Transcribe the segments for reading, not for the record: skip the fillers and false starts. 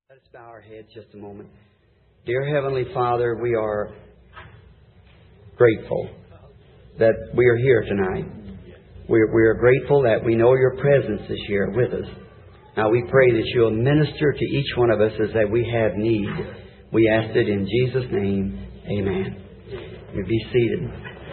Let us bow our heads just a moment. Dear Heavenly Father, we are grateful that we are here tonight. We are grateful that we know Your presence is here with us. Now we pray that You'll minister to each one of us as that we have need. We ask it in Jesus' name. Amen. You be seated.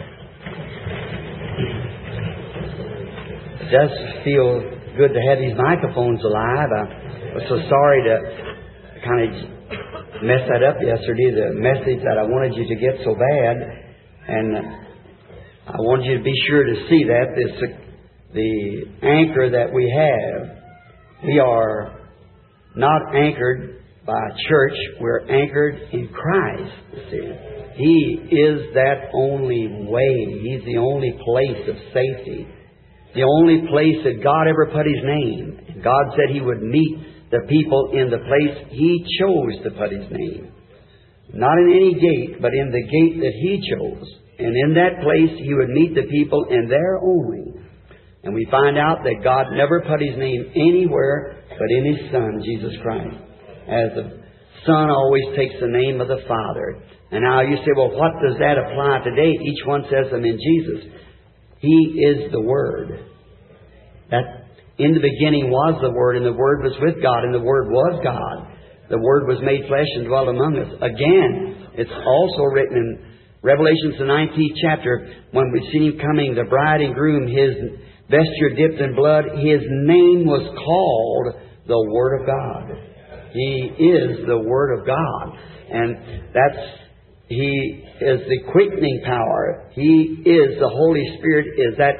It does feel good to have these microphones alive. I was so sorry to kind of messed that up yesterday, the message that I wanted you to get so bad. And I wanted you to be sure to see that. The anchor that we have, we are not anchored by a church. We're anchored in Christ. You see. He is that only way. He's the only place of safety. The only place that God ever put His name. And God said He would meet the people in the place He chose to put His name. Not in any gate, but in the gate that He chose. And in that place He would meet the people in there only. And we find out that God never put His name anywhere but in His Son, Jesus Christ. As the Son always takes the name of the Father. And now you say, well, what does that apply today? Each one says them in Jesus. He is the Word. That in the beginning was the Word, and the Word was with God, and the Word was God. The Word was made flesh and dwelt among us. Again, it's also written in Revelation, the 19th chapter, when we see Him coming, the bride and groom, His vesture dipped in blood, His name was called the Word of God. He is the Word of God. And He is the quickening power. He is the Holy Spirit, is that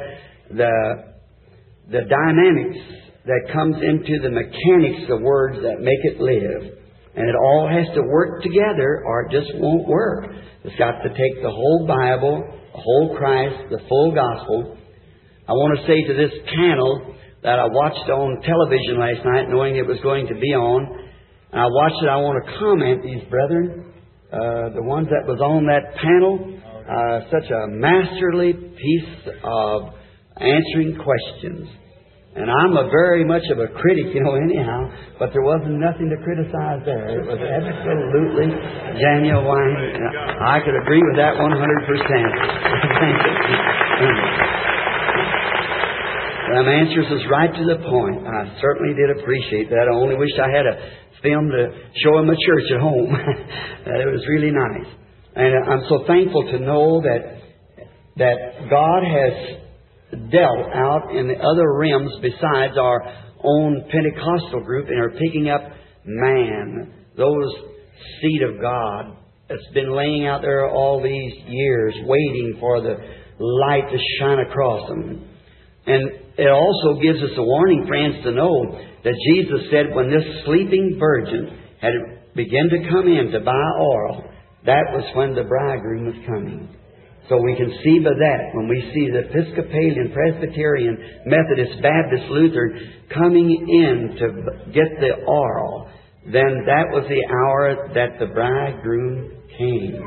the dynamics that comes into the mechanics of words that make it live. And it all has to work together or it just won't work. It's got to take the whole Bible, the whole Christ, the full gospel. I want to say to this panel that I watched on television last night knowing it was going to be on. And I watched it. I want to comment, these brethren, the ones that was on that panel, such a masterly piece of answering questions. And I'm very much of a critic, anyhow, but there wasn't nothing to criticize there. It was absolutely genuine. I could agree with that 100%. Them answers was right to the point. I certainly did appreciate that. I only wish I had a film to show in my church at home. It was really nice. And I'm so thankful to know that God has dealt out in the other realms besides our own Pentecostal group and are picking up man, those seed of God that's been laying out there all these years waiting for the light to shine across them. And it also gives us a warning, friends, to know that Jesus said when this sleeping virgin had begun to come in to buy oil, that was when the bridegroom was coming. So we can see by that, when we see the Episcopalian, Presbyterian, Methodist, Baptist, Lutheran coming in to get the oil, then that was the hour that the bridegroom came.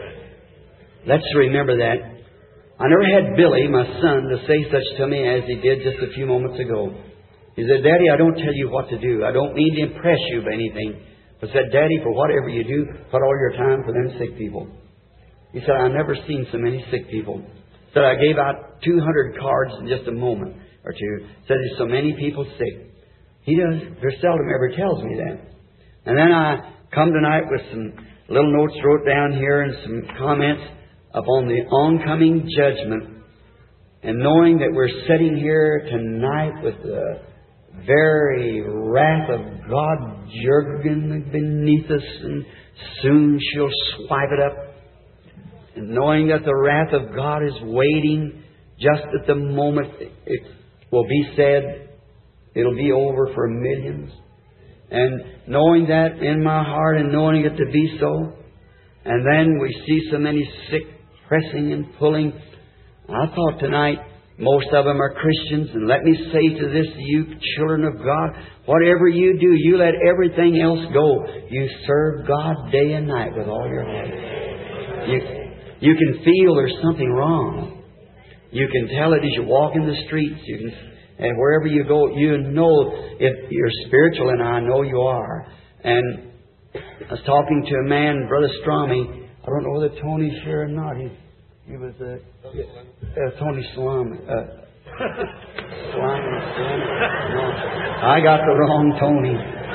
Let's remember that. I never had Billy, my son, to say such to me as he did just a few moments ago. He said, Daddy, I don't tell you what to do. I don't mean to impress you by anything. But said, Daddy, for whatever you do, put all your time for them sick people. He said, I've never seen so many sick people. He said, I gave out 200 cards in just a moment or two. He said, there's so many people sick. He very seldom ever tells me that. And then I come tonight with some little notes wrote down here and some comments upon the oncoming judgment. And knowing that we're sitting here tonight with the very wrath of God jerking beneath us, and soon she'll swipe it up. And knowing that the wrath of God is waiting just at the moment it will be said, it'll be over for millions. And knowing that in my heart and knowing it to be so. And then we see so many sick pressing and pulling. I thought tonight, most of them are Christians. And let me say to this, you children of God, whatever you do, you let everything else go. You serve God day and night with all your heart. You can feel there's something wrong. You can tell it as you walk in the streets. And wherever you go, you know if you're spiritual, and I know you are. And I was talking to a man, Brother Strami. I don't know whether Tony's here or not. He was Tony Salami. Salami. No, I got the wrong Tony.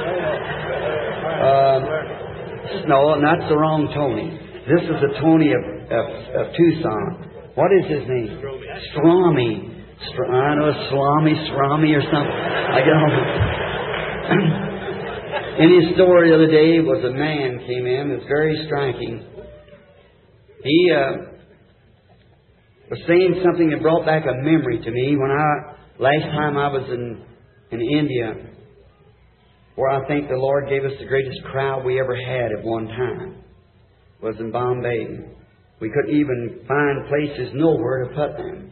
No, that's the wrong Tony. This is the Tony of Tucson. What is his name? Strami. I know Strami or something. I get on. In his story the other day was a man came in. It's very striking. He was saying something that brought back a memory to me when last time I was in India, where I think the Lord gave us the greatest crowd we ever had at one time, was in Bombay. We couldn't even find places nowhere to put them.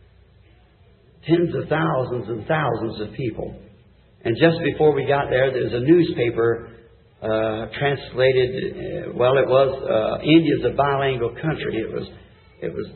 Tens of thousands and thousands of people. And just before we got there was a newspaper translated. It was India's a bilingual country. It was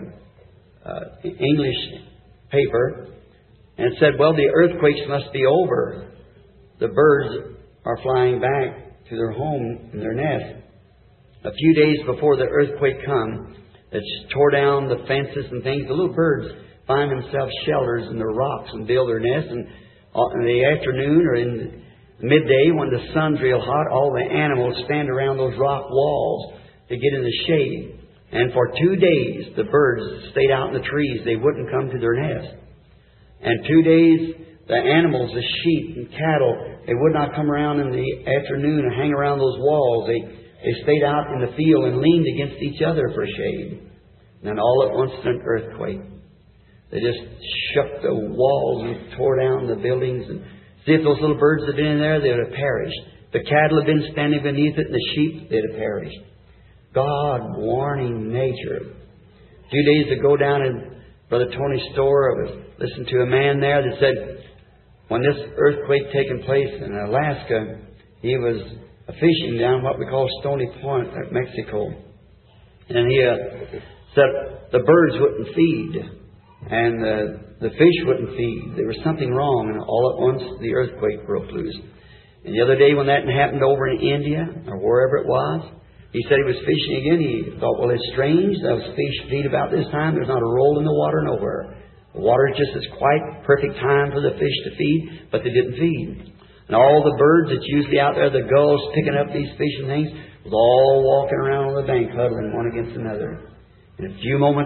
the English paper, and it said, "Well, the earthquakes must be over. The birds are flying back to their home and their nest." A few days before the earthquake come, it tore down the fences and things. The little birds find themselves shelters in the rocks and build their nests. And in the afternoon or in midday, when the sun's real hot, all the animals stand around those rock walls to get in the shade. And for 2 days, the birds stayed out in the trees. They wouldn't come to their nest. And 2 days, the animals, the sheep and cattle, they would not come around in the afternoon and hang around those walls. They stayed out in the field and leaned against each other for shade. And then all at once, an earthquake. They just shook the walls and tore down the buildings. And see, if those little birds had been in there, they would have perished. The cattle had been standing beneath it, and the sheep, they'd have perished. God warning nature. A few days ago down in Brother Tony's store, I was listening to a man there that said, when this earthquake taken place in Alaska, he was fishing down what we call Stony Point at Mexico. And he said the birds wouldn't feed. And the fish wouldn't feed. There was something wrong, and all at once the earthquake broke loose. And the other day when that happened over in India, or wherever it was, he said he was fishing again. He thought, well, it's strange. Those fish feed about this time. There's not a roll in the water nowhere. The water just is quite perfect time for the fish to feed, but they didn't feed. And all the birds that's usually out there, the gulls picking up these fish and things, was all walking around on the bank, huddling one against another. In a few moments,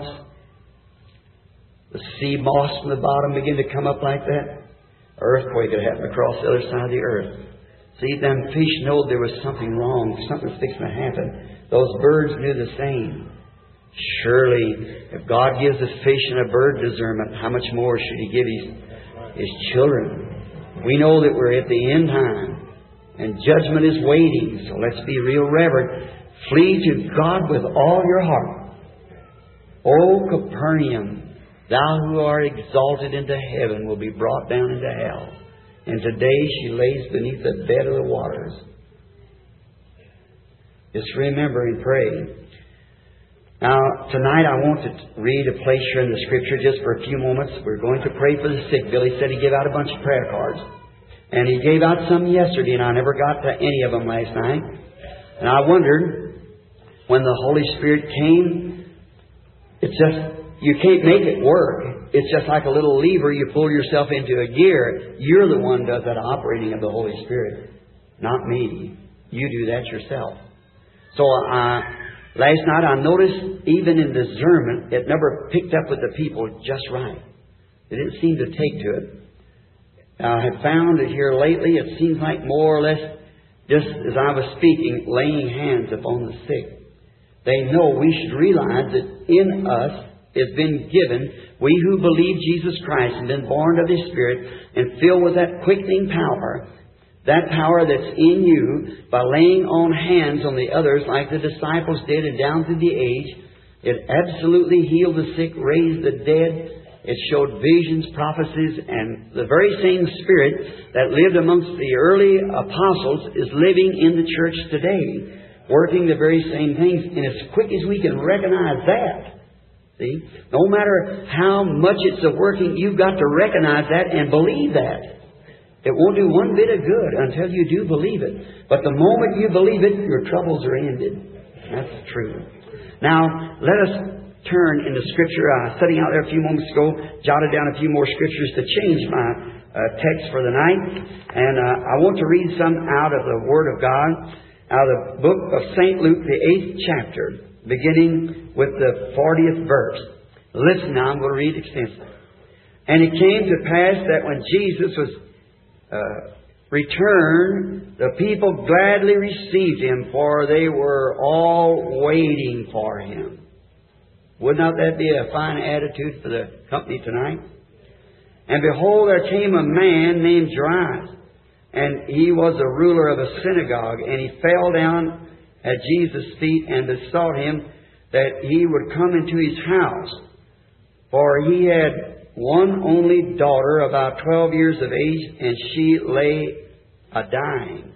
the sea moss from the bottom began to come up like that. Earthquake had happened across the other side of the earth. See, them fish knew there was something wrong. Something was fixing to happen. Those birds knew the same. Surely, if God gives a fish and a bird discernment, how much more should He give His children? We know that we're at the end time, and judgment is waiting. So let's be real reverent. Flee to God with all your heart. O Capernaum, thou who art exalted into heaven will be brought down into hell. And today she lays beneath the bed of the waters. Just remember and pray. Now, tonight I want to read a place here in the Scripture just for a few moments. We're going to pray for the sick. Billy said he gave out a bunch of prayer cards. And he gave out some yesterday, and I never got to any of them last night. And I wondered, when the Holy Spirit came, it's just, you can't make it work. It's just like a little lever. You pull yourself into a gear. You're the one who does that operating of the Holy Spirit, not me. You do that yourself. So last night I noticed even in discernment, it never picked up with the people just right. They didn't seem to take to it. I have found that here lately it seems like more or less, just as I was speaking, laying hands upon the sick. They know we should realize that in us has been given, we who believe Jesus Christ and been born of His Spirit and filled with that quickening power, that power that's in you, by laying on hands on the others like the disciples did and down through the age, it absolutely healed the sick, raised the dead. It showed visions, prophecies, and the very same Spirit that lived amongst the early apostles is living in the church today, working the very same things. And as quick as we can recognize that, see, no matter how much it's a working, you've got to recognize that and believe that. It won't do one bit of good until you do believe it. But the moment you believe it, your troubles are ended. That's true. Now, let us turn into Scripture. Sitting out there a few moments ago, jotted down a few more Scriptures to change my text for the night. And I want to read some out of the Word of God, out of the book of St. Luke, the 8th chapter, beginning with the 40th verse. Listen now, I'm going to read extensively. And it came to pass that when Jesus was returned, the people gladly received Him, for they were all waiting for Him. Would not that be a fine attitude for the company tonight? And behold, there came a man named Jairus, and he was a ruler of a synagogue, and he fell down at Jesus' feet and besought Him that He would come into his house. For he had one only daughter, about 12 years of age, and she lay a-dying.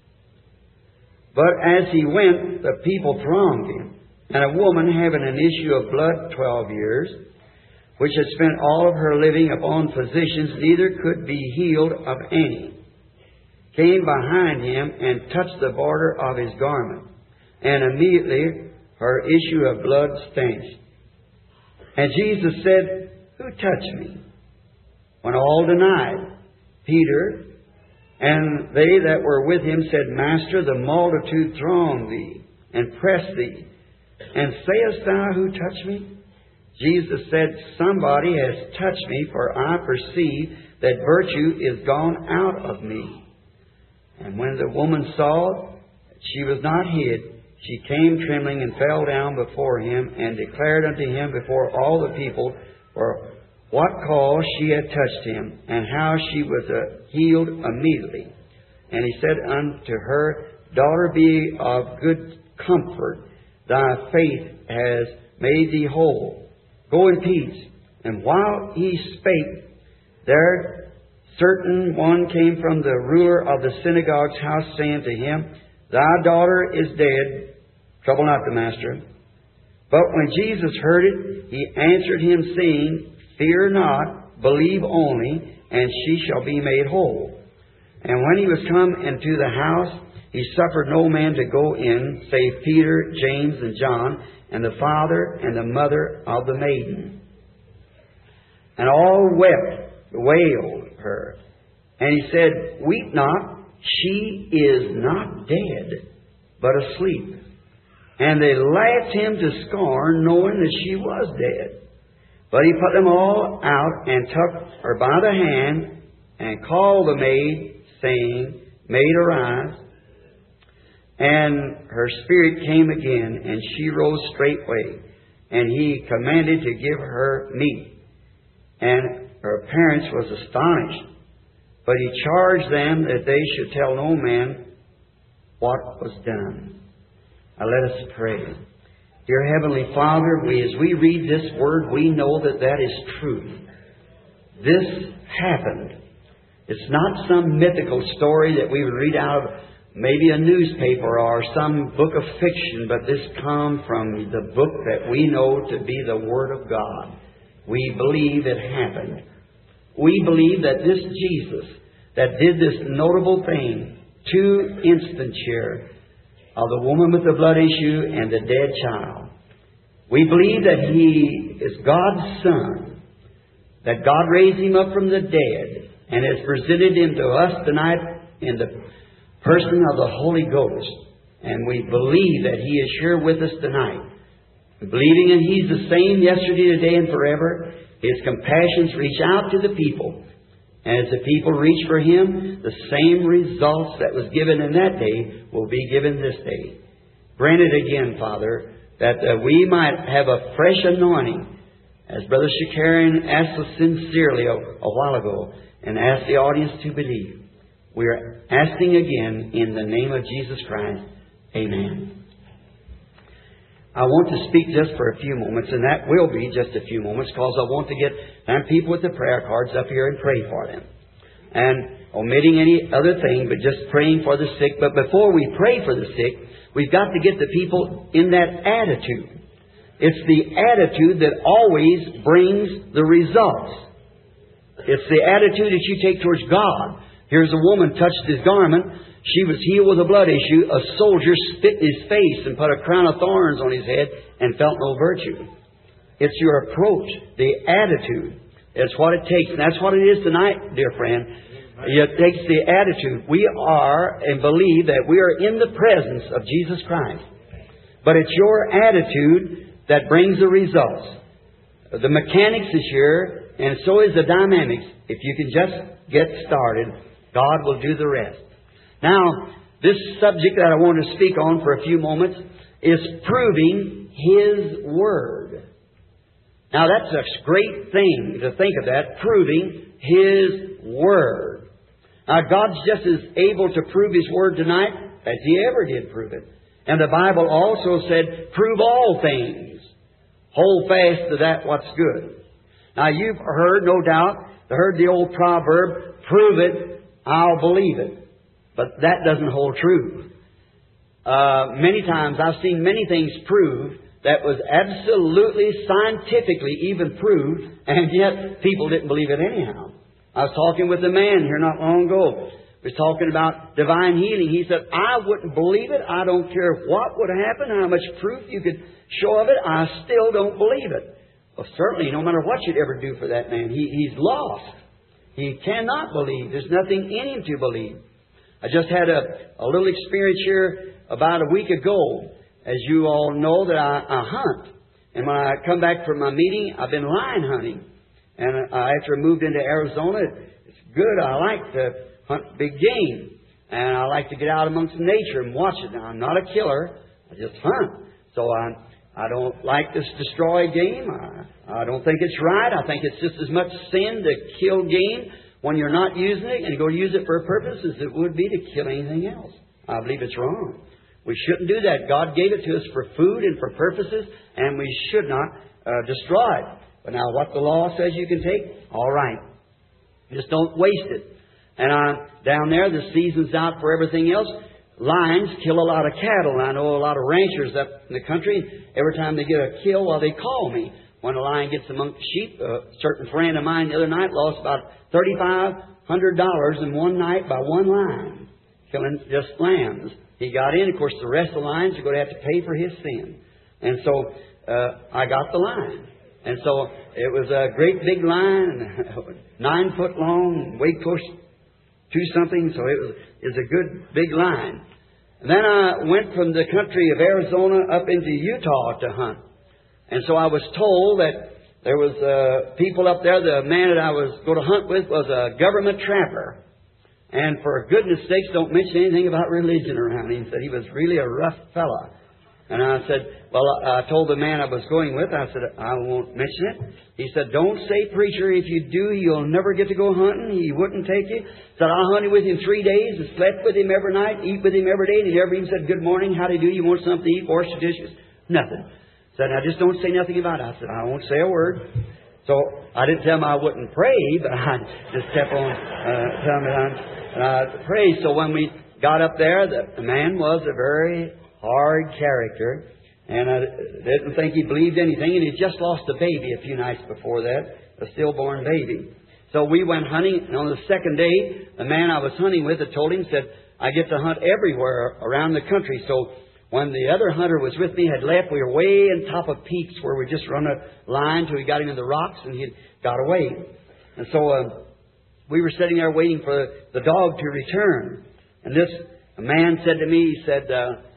But as he went, the people thronged him. And a woman having an issue of blood 12 years, which had spent all of her living upon physicians, neither could be healed of any, came behind Him and touched the border of His garment. And immediately her issue of blood stanched. And Jesus said, Who touched me? When all denied, Peter and they that were with him said, Master, the multitude throng thee and press thee. And sayest thou, Who touched me? Jesus said, Somebody has touched me, for I perceive that virtue is gone out of me. And when the woman saw that she was not hid, she came trembling and fell down before Him and declared unto Him before all the people for what cause she had touched Him, and how she was healed immediately. And He said unto her, Daughter, be of good comfort. Thy faith has made thee whole. Go in peace. And while He spake, there certain one came from the ruler of the synagogue's house, saying to Him, Thy daughter is dead. Trouble not the Master. But when Jesus heard it, He answered him, saying, Fear not, believe only, and she shall be made whole. And when he was come into the house, He suffered no man to go in, save Peter, James, and John, and the father and the mother of the maiden. And all wailed her. And He said, Weep not, she is not dead, but asleep. And they laughed Him to scorn, knowing that she was dead. But He put them all out, and took her by the hand, and called the maid, saying, Maid, arise. And her spirit came again, and she rose straightway. And He commanded to give her meat. And her parents was astonished. But He charged them that they should tell no man what was done. Now let us pray. Dear Heavenly Father, as we read this Word, we know that that is true. This happened. It's not some mythical story that we would read out of maybe a newspaper or some book of fiction, but this comes from the book that we know to be the Word of God. We believe it happened. We believe that this Jesus that did this notable thing, 2 instants here, of the woman with the blood issue and the dead child. We believe that He is God's Son, that God raised Him up from the dead and has presented Him to us tonight in the person of the Holy Ghost. And we believe that He is here with us tonight. Believing that He's the same yesterday, today, and forever, His compassions reach out to the people. And as the people reach for Him, the same results that was given in that day will be given this day. Grant it again, Father, that we might have a fresh anointing, as Brother Shakarian asked us sincerely a while ago, and asked the audience to believe. We are asking again in the name of Jesus Christ. Amen. I want to speak just for a few moments, and that will be just a few moments, because I want to get people with the prayer cards up here and pray for them. And omitting any other thing, but just praying for the sick. But before we pray for the sick, we've got to get the people in that attitude. It's the attitude that always brings the results. It's the attitude that you take towards God. Here's a woman touched His garment. She was healed with a blood issue. A soldier spit in His face and put a crown of thorns on His head and felt no virtue. It's your approach, the attitude. It's what it takes. And that's what it is tonight, dear friend. It takes the attitude. We are and believe that we are in the presence of Jesus Christ. But it's your attitude that brings the results. The mechanics is here, and so is the dynamics. If you can just get started, God will do the rest. Now, this subject that I want to speak on for a few moments is proving His Word. Now, that's a great thing to think of that, proving His Word. Now, God's just as able to prove His Word tonight as He ever did prove it. And the Bible also said, prove all things. Hold fast to that what's good. Now, you've heard, no doubt, the old proverb, prove it, I'll believe it. But that doesn't hold true. Many times I've seen many things proved that was absolutely scientifically even proved, and yet people didn't believe it anyhow. I was talking with a man here not long ago. He was talking about divine healing. He said, I wouldn't believe it. I don't care what would happen, how much proof you could show of it. I still don't believe it. Well, certainly, no matter what you'd ever do for that man, he's lost. He cannot believe. There's nothing in him to believe. I just had a little experience here about a week ago. As you all know, that I hunt. And when I come back from my meeting, I've been lion hunting. And after I moved into Arizona, it's good. I like to hunt big game. And I like to get out amongst nature and watch it. Now, I'm not a killer. I just hunt. So I don't like to destroy game. I don't think it's right. I think it's just as much sin to kill game when you're not using it and go use it for a purpose as it would be to kill anything else. I believe it's wrong. We shouldn't do that. God gave it to us for food and for purposes, and we should not destroy it. But now what the law says you can take, all right. Just don't waste it. And down there, the season's out for everything else. Lions kill a lot of cattle. I know a lot of ranchers up in the country. Every time they get a kill, well, they call me. When a lion gets among sheep, a certain friend of mine the other night lost about $3,500 in one night by one lion, killing just lambs. He got in. Of course, the rest of the lions are going to have to pay for his sin. And so I got the lion. And so it was a great big lion, 9 foot long, weighed close to something. So it was a good big lion. And then I went from the country of Arizona up into Utah to hunt. And so I was told that there was people up there. The man that I was going to hunt with was a government trapper. And for goodness sakes, don't mention anything about religion around him. He said he was really a rough fella. And I said, well, I told the man I was going with, I said, I won't mention it. He said, don't say, preacher, if you do, you'll never get to go hunting. He wouldn't take you. Said, I hunted with him 3 days and slept with him every night, eat with him every day. And he never even said, good morning, how do you do? You want something to eat, wash your dishes? Nothing. Said, now just don't say nothing about it. I said, I won't say a word. So I didn't tell him I wouldn't pray, but I just kept on telling him I prayed. So when we got up there, the man was a very hard character, and I didn't think he believed anything, and he just lost a baby a few nights before that, a stillborn baby. So we went hunting, and on the second day, the man I was hunting with had told him, said, I get to hunt everywhere around the country. So when the other hunter was with me, had left, we were way on top of peaks where we just run a line till we got him in the rocks, and he got away. And so we were sitting there waiting for the dog to return. And this man said to me, he said,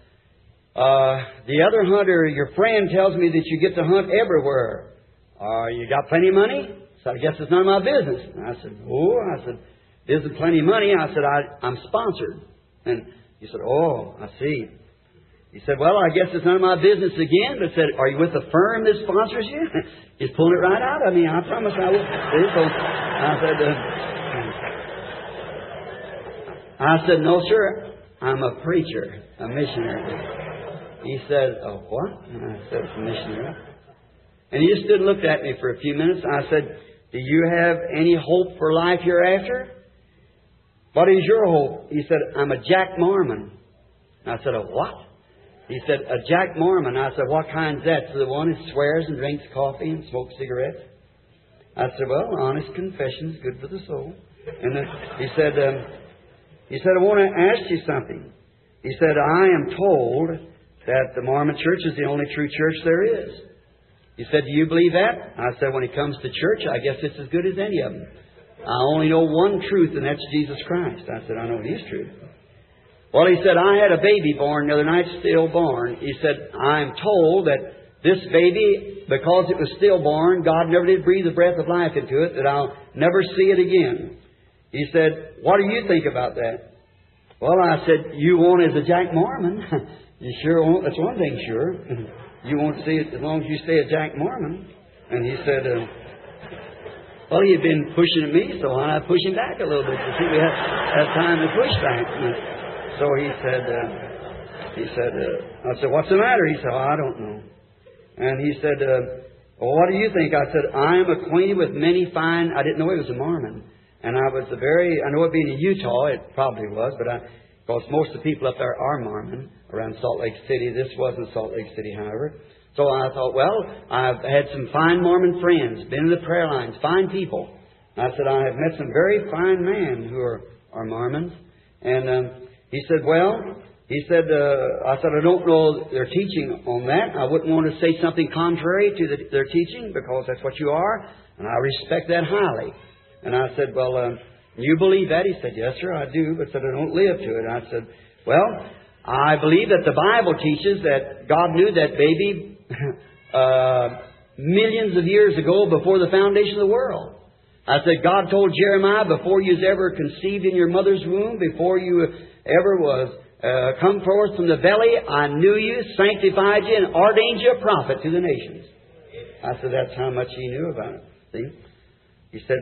the other hunter, your friend, tells me that you get to hunt everywhere. You got plenty of money? So I guess it's none of my business. And I said, oh, isn't plenty of money. I said, I'm sponsored. And he said, oh, I see. He said, well, I guess it's none of my business again. But said, are you with the firm that sponsors you? He's pulling it right out of me. I promise I will. So I said, no, sir. I'm a preacher, a missionary. He said, oh, what? And I said, it's a missionary. And he just stood and looked at me for a few minutes. I said, do you have any hope for life hereafter? What is your hope? He said, I'm a Jack Mormon. And I said, a what? He said, a Jack Mormon. I said, what kind's that? So the one who swears and drinks coffee and smokes cigarettes. I said, well, honest confession's good for the soul. And then he said, He said, I want to ask you something. He said, I am told that the Mormon Church is the only true church there is. He said, do you believe that? I said, when it comes to church, I guess it's as good as any of them. I only know one truth, and that's Jesus Christ. I said, I know His truth. Well, he said, I had a baby born the other night, stillborn. He said, I'm told that this baby, because it was stillborn, God never did breathe the breath of life into it, that I'll never see it again. He said, what do you think about that? Well, I said, you won't as a Jack Mormon. You sure won't. That's one thing sure. You won't see it as long as you stay a Jack Mormon. And he said, well, he had been pushing at me, so I pushed him back a little bit to see if we had time to push back. So he said, I said, what's the matter? He said, I don't know. And he said, well, what do you think? I said, I am acquainted with many fine, I didn't know he was a Mormon. And I know it being in Utah, it probably was, because most of the people up there are Mormon around Salt Lake City. This wasn't Salt Lake City, however. So I thought, well, I've had some fine Mormon friends, been in the prayer lines, fine people. And I said, I have met some very fine men who are Mormons. And he said, I said, I don't know their teaching on that. I wouldn't want to say something contrary to their teaching because that's what you are. And I respect that highly. And I said, well, you believe that? He said, yes, sir, I do. But said, I don't live to it. And I said, well, I believe that the Bible teaches that God knew that baby millions of years ago before the foundation of the world. I said, God told Jeremiah before you was ever conceived in your mother's womb, before you ever was come forth from the belly, I knew you, sanctified you, and ordained you a prophet to the nations. I said, that's how much he knew about it. See? He said,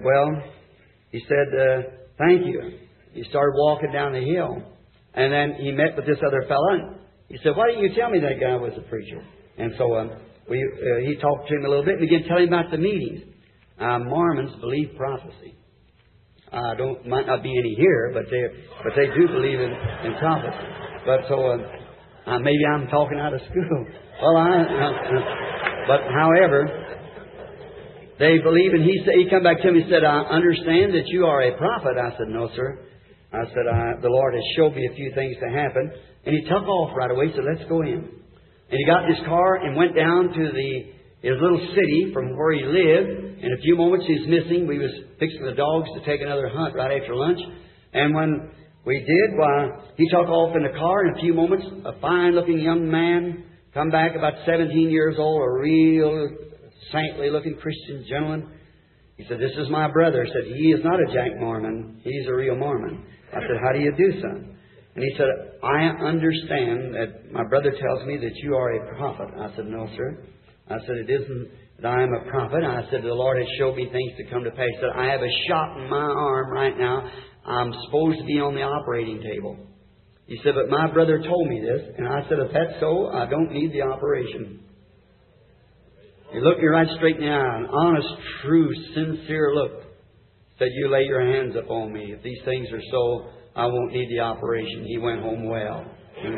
thank you. He started walking down the hill. And then he met with this other fellow. And he said, why didn't you tell me that guy was a preacher? And so he talked to him a little bit and began telling him about the meetings. Mormons believe prophecy. Might not be any here, but they do believe in prophecy. But so maybe I'm talking out of school. Well, but however, they believe, and he come back to me and said, I understand that you are a prophet. I said, no, sir. I said, the Lord has showed me a few things to happen. And he took off right away, said, let's go in. And he got in his car and went down to his little city from where he lived. In a few moments he's missing. We was fixing the dogs to take another hunt right after lunch. And when we did, he took off in the car. In a few moments, a fine-looking young man come back about 17 years old, a real saintly-looking Christian gentleman. He said, this is my brother. He said, he is not a Jack Mormon. He's a real Mormon. I said, how do you do, son? And he said, I understand that my brother tells me that you are a prophet. I said, no, sir. I said, it isn't that I am a prophet. I said, the Lord has showed me things to come to pass. He said, I have a shot in my arm right now. I'm supposed to be on the operating table. He said, but my brother told me this. And I said, if that's so, I don't need the operation. He looked me right straight in the eye, an honest, true, sincere look. Said, you lay your hands upon me. If these things are so, I won't need the operation. He went home well.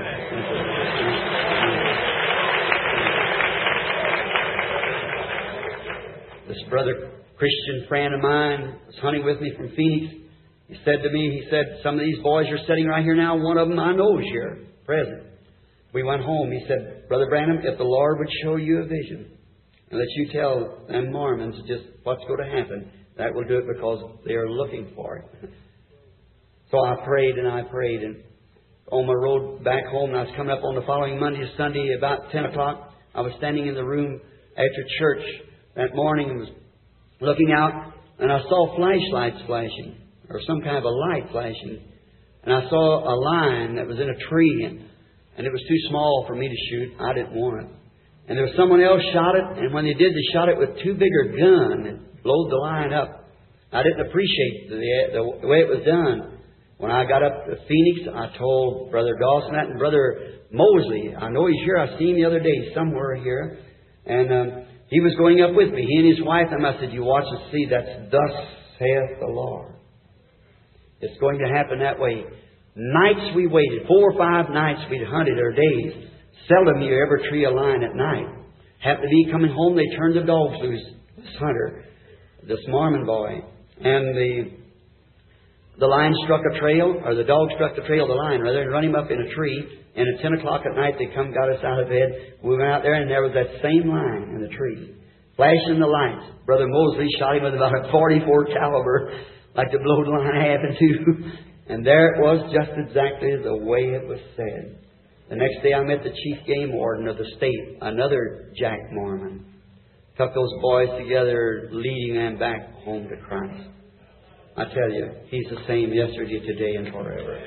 This brother Christian friend of mine was hunting with me from Phoenix. He said to me, some of these boys are sitting right here now. One of them I know is here, present. We went home. He said, Brother Branham, if the Lord would show you a vision and let you tell them Mormons just what's going to happen, that will do it because they are looking for it. So I prayed and I prayed. And on my road back home, and I was coming up on the following Monday, Sunday, about 10 o'clock, I was standing in the room after church that morning and was looking out, and I saw flashlights flashing, or some kind of a light flashing. And I saw a line that was in a tree, and it was too small for me to shoot. I didn't want it. And there was someone else shot it, and when they did, they shot it with too big a gun and blowed the line up. I didn't appreciate the way it was done. When I got up to Phoenix, I told Brother Dawson that, and Brother Mosley, I know he's here. I seen him the other day somewhere here. And he was going up with me. He and his wife. And I said, you watch and see. That's thus saith the Lord. It's going to happen that way. Nights we waited. 4 or 5 nights we'd hunted, or days. Seldom you ever tree a line at night. Happened to be coming home, they turned the dogs loose. This hunter, this Mormon boy. And the lion struck a trail, or the dog struck the trail of the lion, rather, and run him up in a tree. And at 10 o'clock at night, they come, got us out of bed. We went out there, and there was that same lion in the tree, flashing the lights. Brother Mosley shot him with about a .44 caliber, like to blow the lion half in two. And there it was, just exactly the way it was said. The next day, I met the chief game warden of the state, another Jack Mormon. Took those boys together, leading them back home to Christ. I tell you, He's the same yesterday, today, and forever.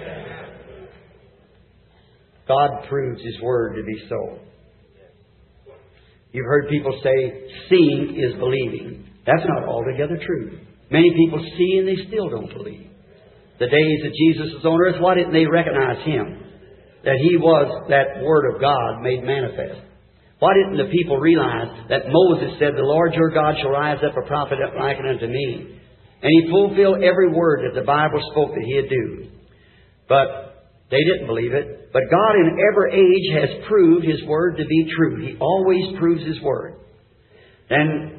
God proves His Word to be so. You've heard people say, seeing is believing. That's not altogether true. Many people see and they still don't believe. The days that Jesus was on earth, why didn't they recognize Him? That He was that Word of God made manifest. Why didn't the people realize that Moses said, the Lord your God shall rise up a prophet like unto me? And He fulfilled every word that the Bible spoke that He'd do. But they didn't believe it. But God in every age has proved His Word to be true. He always proves His Word. And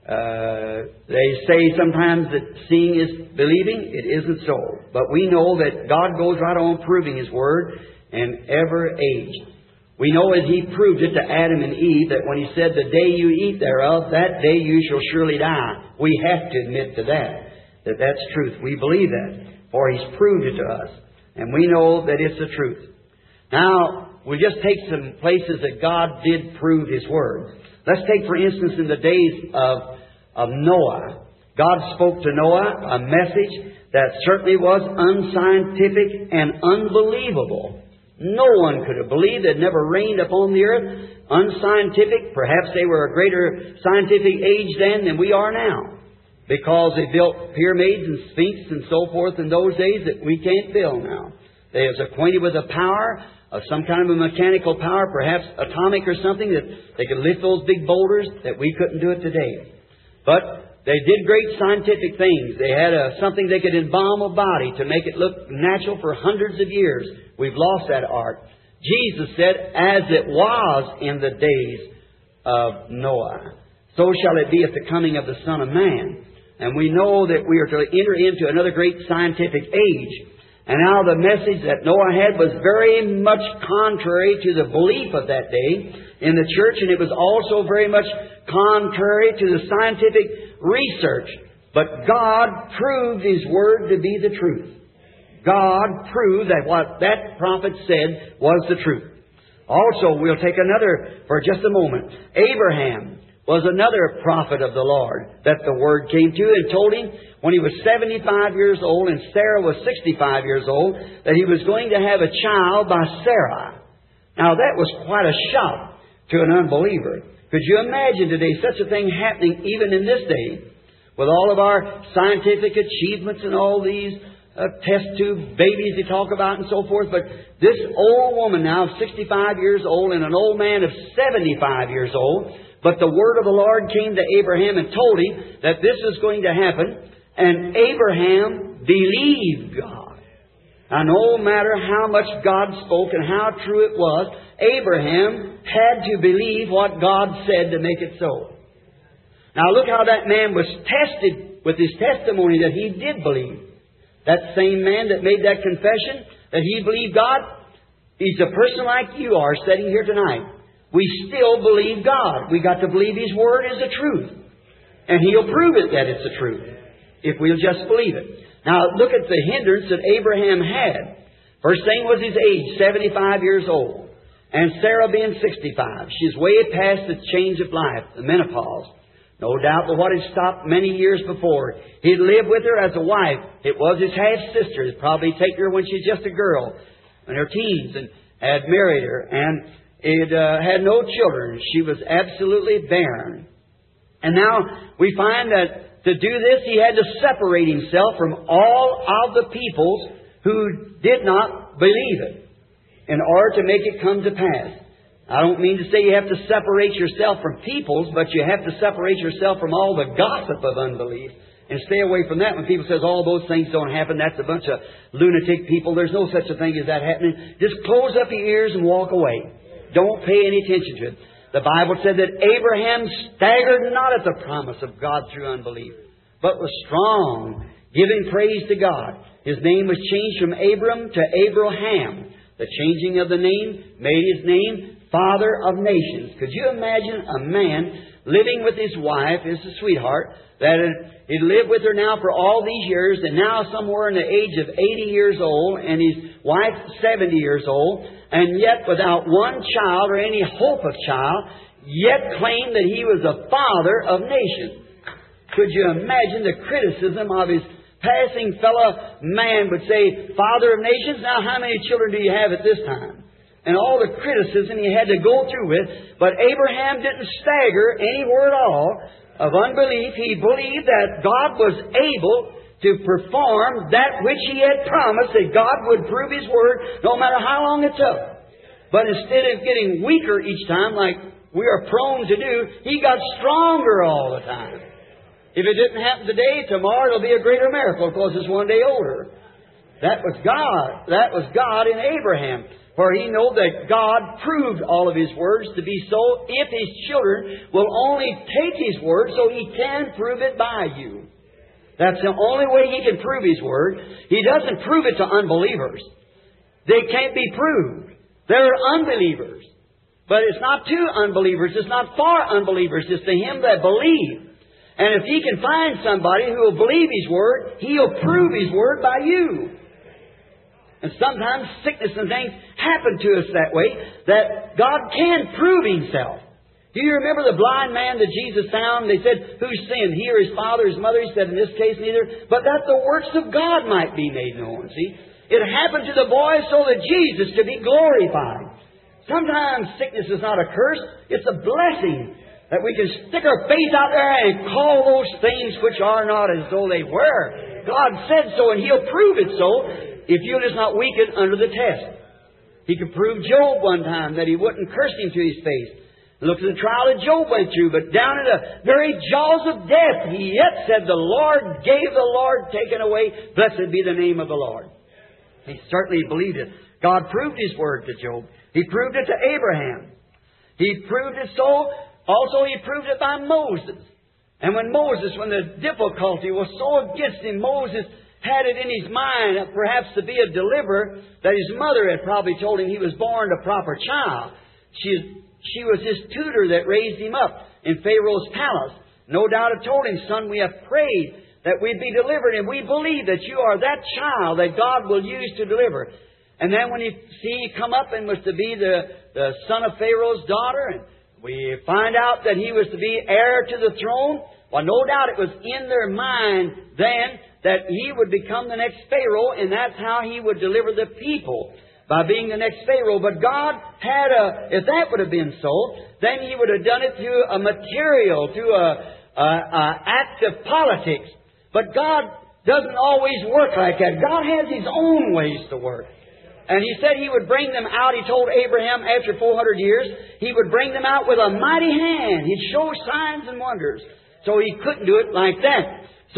they say sometimes that seeing is believing. It isn't so. But we know that God goes right on proving His Word in every age. We know as He proved it to Adam and Eve that when He said, the day you eat thereof, that day you shall surely die. We have to admit to that that's truth. We believe that, for He's proved it to us. And we know that it's the truth. Now, we'll just take some places that God did prove His Word. Let's take, for instance, in the days of Noah. God spoke to Noah a message that certainly was unscientific and unbelievable. No one could have believed. It never rained upon the earth. Unscientific. Perhaps they were a greater scientific age then than we are now, because they built pyramids and sphinx and so forth in those days that we can't build now. They was acquainted with the power of some kind of a mechanical power, perhaps atomic or something, that they could lift those big boulders that we couldn't do it today. But they did great scientific things. They had something they could embalm a body to make it look natural for hundreds of years. We've lost that art. Jesus said, as it was in the days of Noah, so shall it be at the coming of the Son of Man. And we know that we are to enter into another great scientific age. And now the message that Noah had was very much contrary to the belief of that day in the church. And it was also very much contrary to the scientific research. But God proved His Word to be the truth. God proved that what that prophet said was the truth. Also, we'll take another for just a moment. Abraham was another prophet of the Lord that the Word came to and told him when he was 75 years old and Sarah was 65 years old that he was going to have a child by Sarah. Now that was quite a shock to an unbeliever. Could you imagine today such a thing happening even in this day with all of our scientific achievements and all these test tube babies they talk about and so forth? But this old woman now, 65 years old, and an old man of 75 years old, but the Word of the Lord came to Abraham and told him that this is going to happen. And Abraham believed God. And no matter how much God spoke and how true it was, Abraham had to believe what God said to make it so. Now look how that man was tested with his testimony that he did believe. That same man that made that confession, that he believed God, he's a person like you are sitting here tonight. We still believe God. We got to believe His Word is the truth. And He'll prove it that it's the truth, if we'll just believe it. Now, look at the hindrance that Abraham had. First thing was his age, 75 years old. And Sarah being 65. She's way past the change of life, the menopause. No doubt but what had stopped many years before. He'd lived with her as a wife. It was his half-sister. He'd probably taken her when she's just a girl, in her teens, and had married her. And it had no children. She was absolutely barren. And now we find that to do this, he had to separate himself from all of the peoples who did not believe it in order to make it come to pass. I don't mean to say you have to separate yourself from peoples, but you have to separate yourself from all the gossip of unbelief and stay away from that. When people say all those things don't happen, that's a bunch of lunatic people. There's no such a thing as that happening. Just close up your ears and walk away. Don't pay any attention to it. The Bible said that Abraham staggered not at the promise of God through unbelief, but was strong giving praise to God. His name was changed from Abram to Abraham. The changing of the name made his name Father of Nations. Could you imagine a man living with his wife, his sweetheart, that he'd lived with her now for all these years, and now somewhere in the age of 80 years old, and his wife 70 years old, and yet without one child or any hope of child, yet claimed that he was the Father of Nations. Could you imagine the criticism of his passing fellow man would say, Father of Nations, now how many children do you have at this time? And all the criticism he had to go through with. But Abraham didn't stagger anywhere at all of unbelief. He believed that God was able to perform that which He had promised, that God would prove His Word no matter how long it took. But instead of getting weaker each time like we are prone to do, he got stronger all the time. If it didn't happen today, tomorrow it'll be a greater miracle because it's one day older. That was God. That was God in Abraham. For he knew that God proved all of His words to be so if His children will only take His word, so He can prove it by you. That's the only way He can prove His word. He doesn't prove it to unbelievers. They can't be proved. They're unbelievers. But it's not to unbelievers. It's not for unbelievers. It's to him that believes. And if He can find somebody who will believe His word, He'll prove His word by you. And sometimes sickness and things happen to us that way, that God can prove Himself. Do you remember the blind man that Jesus found? They said, who sinned, he or his father, his mother? He said, in this case, neither. But that the works of God might be made known. See? It happened to the boy so that Jesus could be glorified. Sometimes sickness is not a curse. It's a blessing that we can stick our face out there and call those things which are not as though they were. God said so, and He'll prove it so if you'll just not weaken under the test. He could prove Job one time that he wouldn't curse him to his face. Look at the trial that Job went through, but down in the very jaws of death, he yet said, the Lord gave, the Lord taken away. Blessed be the name of the Lord. He certainly believed it. God proved His word to Job. He proved it to Abraham. He proved it so. Also, He proved it by Moses. And when the difficulty was so against him, Moses had it in his mind, perhaps to be a deliverer, that his mother had probably told him he was born a proper child. She was his tutor that raised him up in Pharaoh's palace. No doubt had told him, son, we have prayed that we'd be delivered, and we believe that you are that child that God will use to deliver. And then when he come up and was to be the son of Pharaoh's daughter, and we find out that he was to be heir to the throne, well, no doubt it was in their mind then that he would become the next Pharaoh, and that's how he would deliver the people, by being the next Pharaoh. But God had if that would have been so, then He would have done it through a material, through a act of politics. But God doesn't always work like that. God has His own ways to work. And He said He would bring them out. He told Abraham after 400 years, He would bring them out with a mighty hand. He'd show signs and wonders. So He couldn't do it like that. So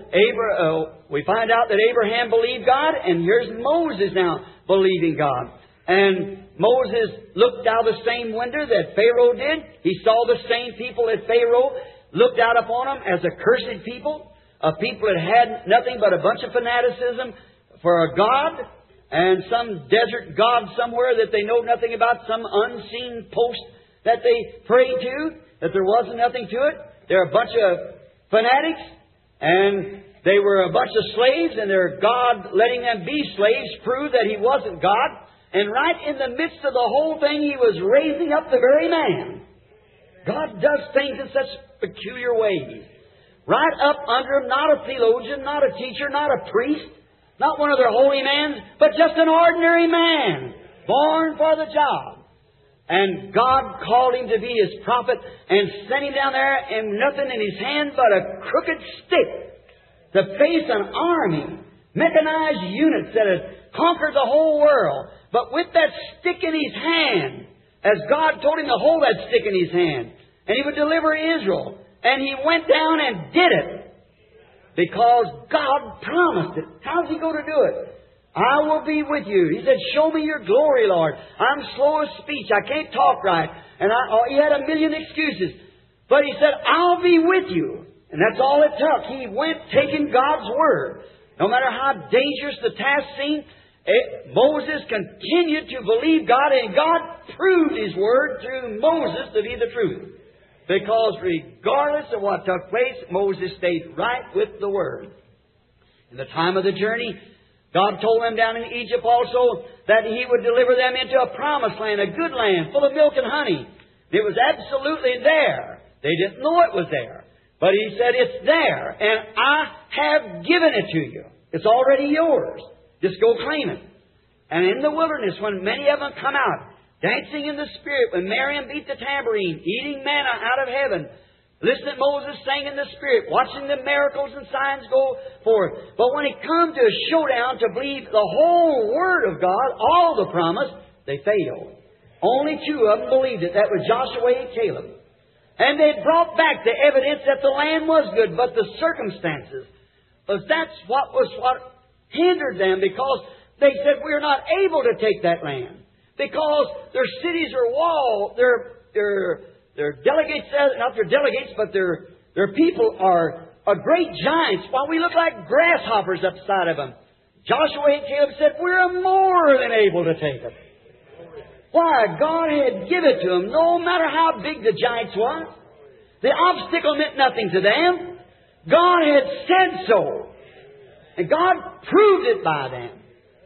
we find out that Abraham believed God, and here's Moses now believing God. And Moses looked out the same window that Pharaoh did. He saw the same people that Pharaoh looked out upon them as a cursed people, a people that had nothing but a bunch of fanaticism for a God, and some desert God somewhere that they know nothing about, some unseen post that they pray to, that there wasn't nothing to it. They're a bunch of fanatics. And they were a bunch of slaves, and their God letting them be slaves proved that He wasn't God. And right in the midst of the whole thing, He was raising up the very man. God does things in such peculiar ways. Right up under him, not a theologian, not a teacher, not a priest, not one of their holy men, but just an ordinary man, born for the job. And God called him to be His prophet and sent him down there and nothing in his hand but a crooked stick to face an army, mechanized units that had conquered the whole world. But with that stick in his hand, as God told him to hold that stick in his hand, and He would deliver Israel. And he went down and did it because God promised it. How's He going to do it? I will be with you. He said, show me your glory, Lord. I'm slow of speech. I can't talk right. And he had a million excuses. But He said, I'll be with you. And that's all it took. He went taking God's Word. No matter how dangerous the task seemed, Moses continued to believe God, and God proved His Word through Moses to be the truth. Because regardless of what took place, Moses stayed right with the Word. In the time of the journey, God told them down in Egypt also that He would deliver them into a promised land, a good land, full of milk and honey. It was absolutely there. They didn't know it was there. But He said, it's there, and I have given it to you. It's already yours. Just go claim it. And in the wilderness, when many of them come out, dancing in the Spirit, when Miriam beat the tambourine, eating manna out of heaven, listening to Moses sing in the Spirit, watching the miracles and signs go forth. But when it comes to a showdown to believe the whole Word of God, all the promise, they failed. Only 2 of them believed it. That was Joshua and Caleb. And they brought back the evidence that the land was good, but the circumstances, that's what hindered them, because they said, we're not able to take that land. Because their cities are walled, their delegates, not their delegates, but their people are great giants, while we look like grasshoppers up the side of them. Joshua and Caleb said, we're more than able to take it. Why? God had given it to them, no matter how big the giants was. The obstacle meant nothing to them. God had said so. And God proved it by them.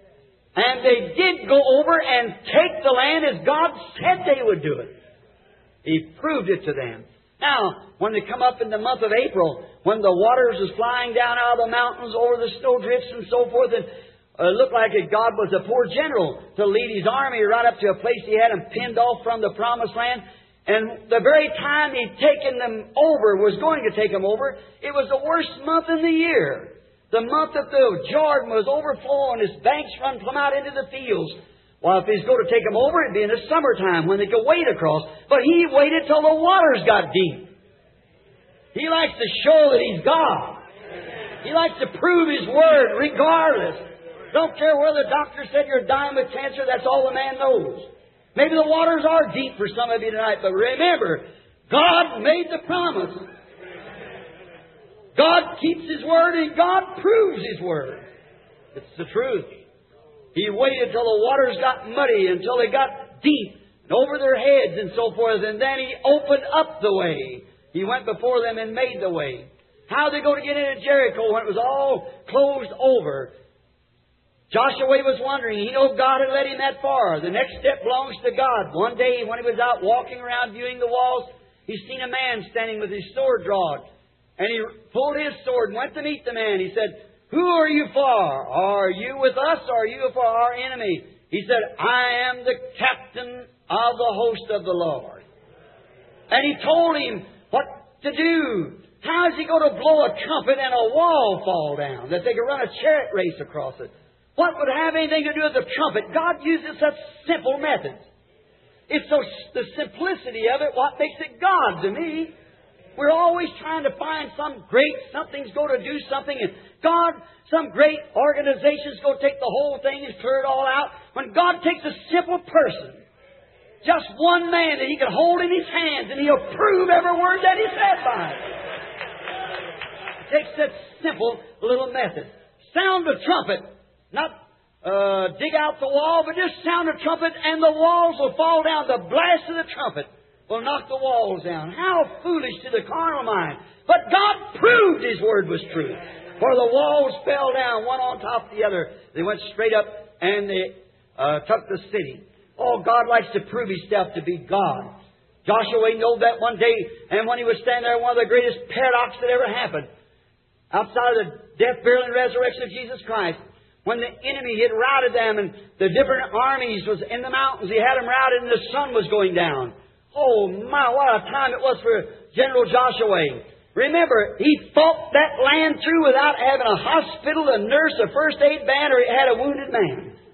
And they did go over and take the land as God said they would do it. He proved it to them. Now, when they come up in the month of April, when the waters was flying down out of the mountains over the snowdrifts and so forth, and it looked like God was a poor general to lead His army right up to a place He had them pinned off from the promised land. And the very time He'd taken them over, was going to take them over, it was the worst month in the year. The month that the Jordan was overflowing, His banks run plumb out into the fields. Well, if He's going to take them over, it'd be in the summertime when they could wade across. But He waited till the waters got deep. He likes to show that He's God. He likes to prove His Word regardless. Don't care whether the doctor said you're dying with cancer, that's all the man knows. Maybe the waters are deep for some of you tonight, but remember, God made the promise. God keeps His Word, and God proves His Word. It's the truth. He waited till the waters got muddy, until they got deep and over their heads and so forth, and then He opened up the way. He went before them and made the way. How are they going to get into Jericho when it was all closed over? Joshua was wondering. He knew God had led him that far. The next step belongs to God. One day when he was out walking around viewing the walls, he seen a man standing with his sword drawn. And he pulled his sword and went to meet the man. He said, who are you for? Are you with us or are you for our enemy? He said, I am the captain of the host of the Lord. And he told him what to do. How is he going to blow a trumpet and a wall fall down, that they could run a chariot race across it? What would have anything to do with the trumpet? God uses such simple methods. It's the simplicity of it what makes it God to me. We're always trying to find something's going to do something, and God, some great organization's going to take the whole thing and clear it all out. When God takes a simple person, just one man that He can hold in His hands, and He'll prove every word that He said by it. It takes that simple little method. Sound the trumpet. Not dig out the wall, but just sound a trumpet and the walls will fall down. The blast of the trumpet will knock the walls down. How foolish to the carnal mind. But God proved His Word was true. For the walls fell down one on top of the other. They went straight up and they took the city. Oh, God likes to prove Himself to be God. Joshua knew that one day, and when he was standing there, one of the greatest paradoxes that ever happened, outside of the death, burial, and resurrection of Jesus Christ, when the enemy had routed them and the different armies was in the mountains, he had them routed and the sun was going down. Oh my, what a time it was for General Joshua. Remember, he fought that land through without having a hospital, a nurse, a first aid band, or he had a wounded man.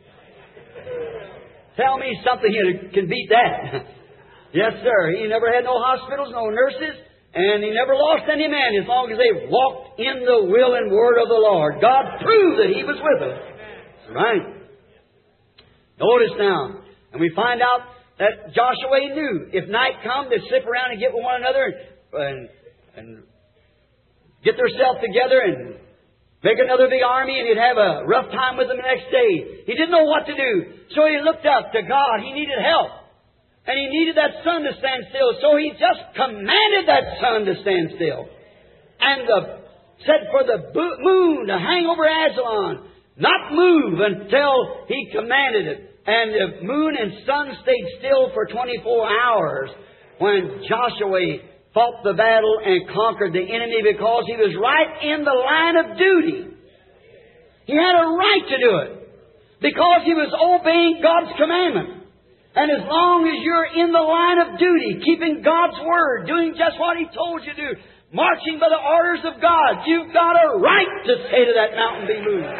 Tell me something that can beat that. Yes, sir. He never had no hospitals, no nurses, and he never lost any men as long as they walked in the will and word of the Lord. God proved that He was with us. Right. Notice now, and we find out that Joshua knew if night come, they'd slip around and get with one another and get themselves together and Make another big army, and he'd have a rough time with them the next day. He didn't know what to do. So he looked up to God. He needed help. And he needed that sun to stand still. So he just commanded that sun to stand still. And said for the moon to hang over Ajalon, not move until he commanded it. And the moon and sun stayed still for 24 hours when Joshua fought the battle and conquered the enemy, because he was right in the line of duty. He had a right to do it because he was obeying God's commandment. And as long as you're in the line of duty, keeping God's Word, doing just what He told you to do, marching by the orders of God, you've got a right to say to that mountain, be moved.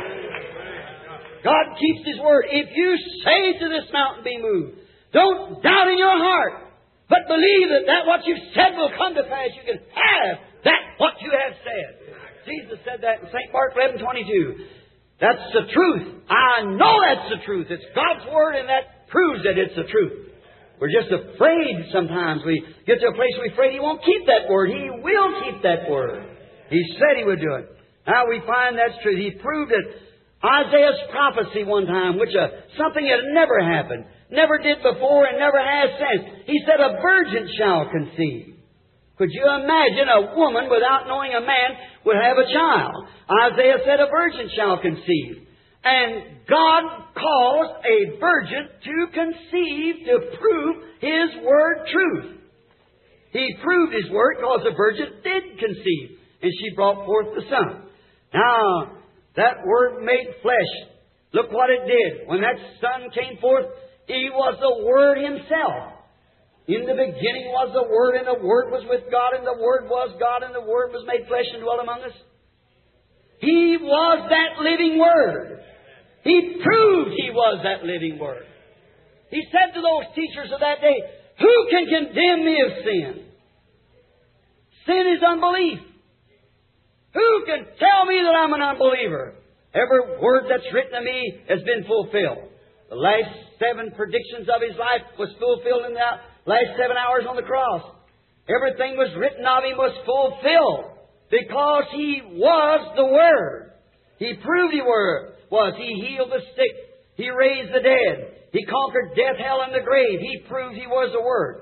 God keeps His Word. If you say to this mountain, be moved, don't doubt in your heart, but believe that what you've said will come to pass. You can have that what you have said. Jesus said that in St. Mark 11:22. That's the truth. I know that's the truth. It's God's Word, and that proves that it's the truth. We're just afraid sometimes. We get to a place we're afraid He won't keep that Word. He will keep that Word. He said He would do it. Now we find that's true. He proved it. Isaiah's prophecy one time, which something had never happened, never did before and never has since. He said, a virgin shall conceive. Could you imagine a woman without knowing a man would have a child? Isaiah said, a virgin shall conceive. And God caused a virgin to conceive to prove His Word truth. He proved His Word because the virgin did conceive, and she brought forth the Son. Now, that Word made flesh. Look what it did. When that Son came forth, He was the Word Himself. In the beginning was the Word, and the Word was with God, and the Word was God, and the Word was made flesh and dwelt among us. He was that living Word. He proved He was that living Word. He said to those teachers of that day, who can condemn me of sin? Sin is unbelief. Who can tell me that I'm an unbeliever? Every word that's written of me has been fulfilled. The last 7 predictions of His life was fulfilled in the last 7 hours on the cross. Everything was written of Him was fulfilled because He was the Word. He proved He was. He healed the sick. He raised the dead. He conquered death, hell, and the grave. He proved He was the Word.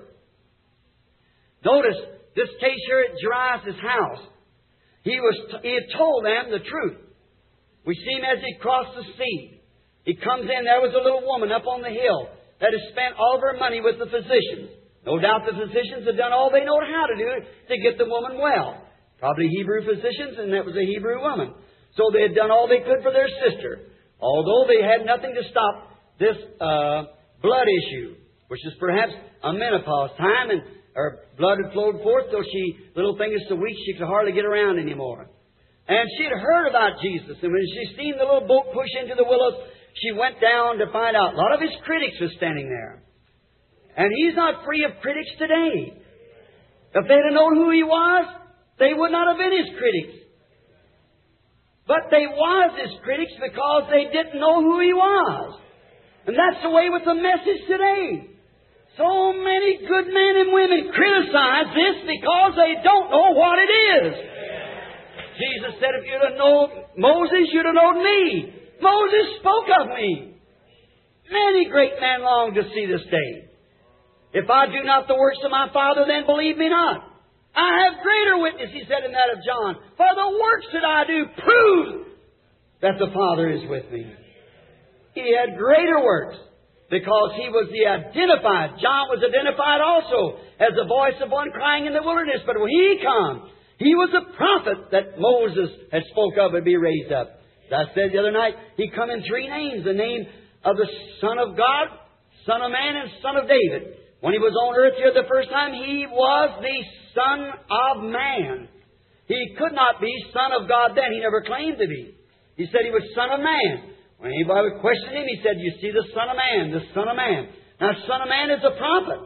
Notice this case here at Jairus' house. He had told them the truth. We see Him as He crossed the sea. He comes in. There was a little woman up on the hill that has spent all of her money with the physicians. No doubt the physicians had done all they know how to do to get the woman well. Probably Hebrew physicians, and that was a Hebrew woman. So they had done all they could for their sister. Although they had nothing to stop this blood issue, which is perhaps a menopause time, and her blood had flowed forth, so little thing is so weak she could hardly get around anymore. And she had heard about Jesus, and when she seen the little boat push into the willows, she went down to find out. A lot of His critics were standing there. And He's not free of critics today. If they'd have known who He was, they would not have been His critics. But they was His critics because they didn't know who He was. And that's the way with the message today. So many good men and women criticize this because they don't know what it is. Jesus said, if you'd have known Moses, you'd have known me. Moses spoke of me. Many great men long to see this day. If I do not the works of my Father, then believe me not. I have greater witness, He said in that of John, for the works that I do prove that the Father is with me. He had greater works because He was the identified. John was identified also as the voice of one crying in the wilderness. But when He come, He was the prophet that Moses had spoke of and be raised up. As I said the other night, He come in 3 names. The name of the Son of God, Son of Man, and Son of David. When He was on earth here the first time, He was the Son of Man. He could not be Son of God then. He never claimed to be. He said He was Son of Man. When anybody would question Him, He said, you see the Son of Man, the Son of Man. Now, Son of Man is a prophet.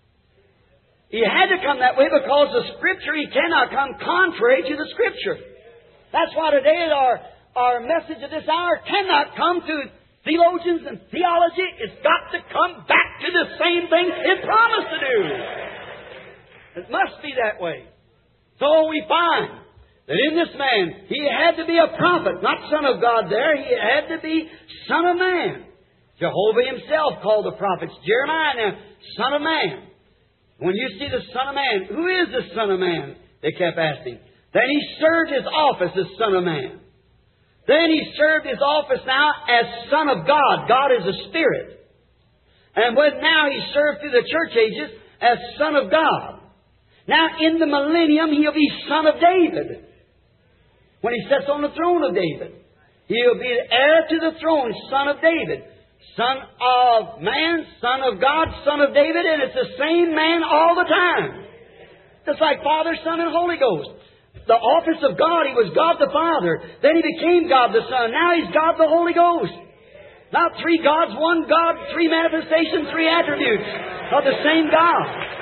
He had to come that way because the Scripture, He cannot come contrary to the Scripture. That's why today our message of this hour cannot come to theologians and theology. It's got to come back to the same thing it promised to do. It must be that way. So we find that in this man, he had to be a prophet, not Son of God there. He had to be Son of Man. Jehovah Himself called the prophets. Jeremiah now, Son of Man. When you see the Son of Man, who is the Son of Man? They kept asking. Then He served His office as Son of Man. Then He served His office now as Son of God. God is a Spirit. And now He served through the church ages as Son of God. Now in the millennium, He'll be Son of David. When He sits on the throne of David, He'll be the heir to the throne, Son of David. Son of man, Son of God, Son of David, and it's the same man all the time. Just like Father, Son, and Holy Ghost. The office of God, He was God the Father. Then He became God the Son. Now He's God the Holy Ghost. Not three gods, one God, three manifestations, three attributes of the same God.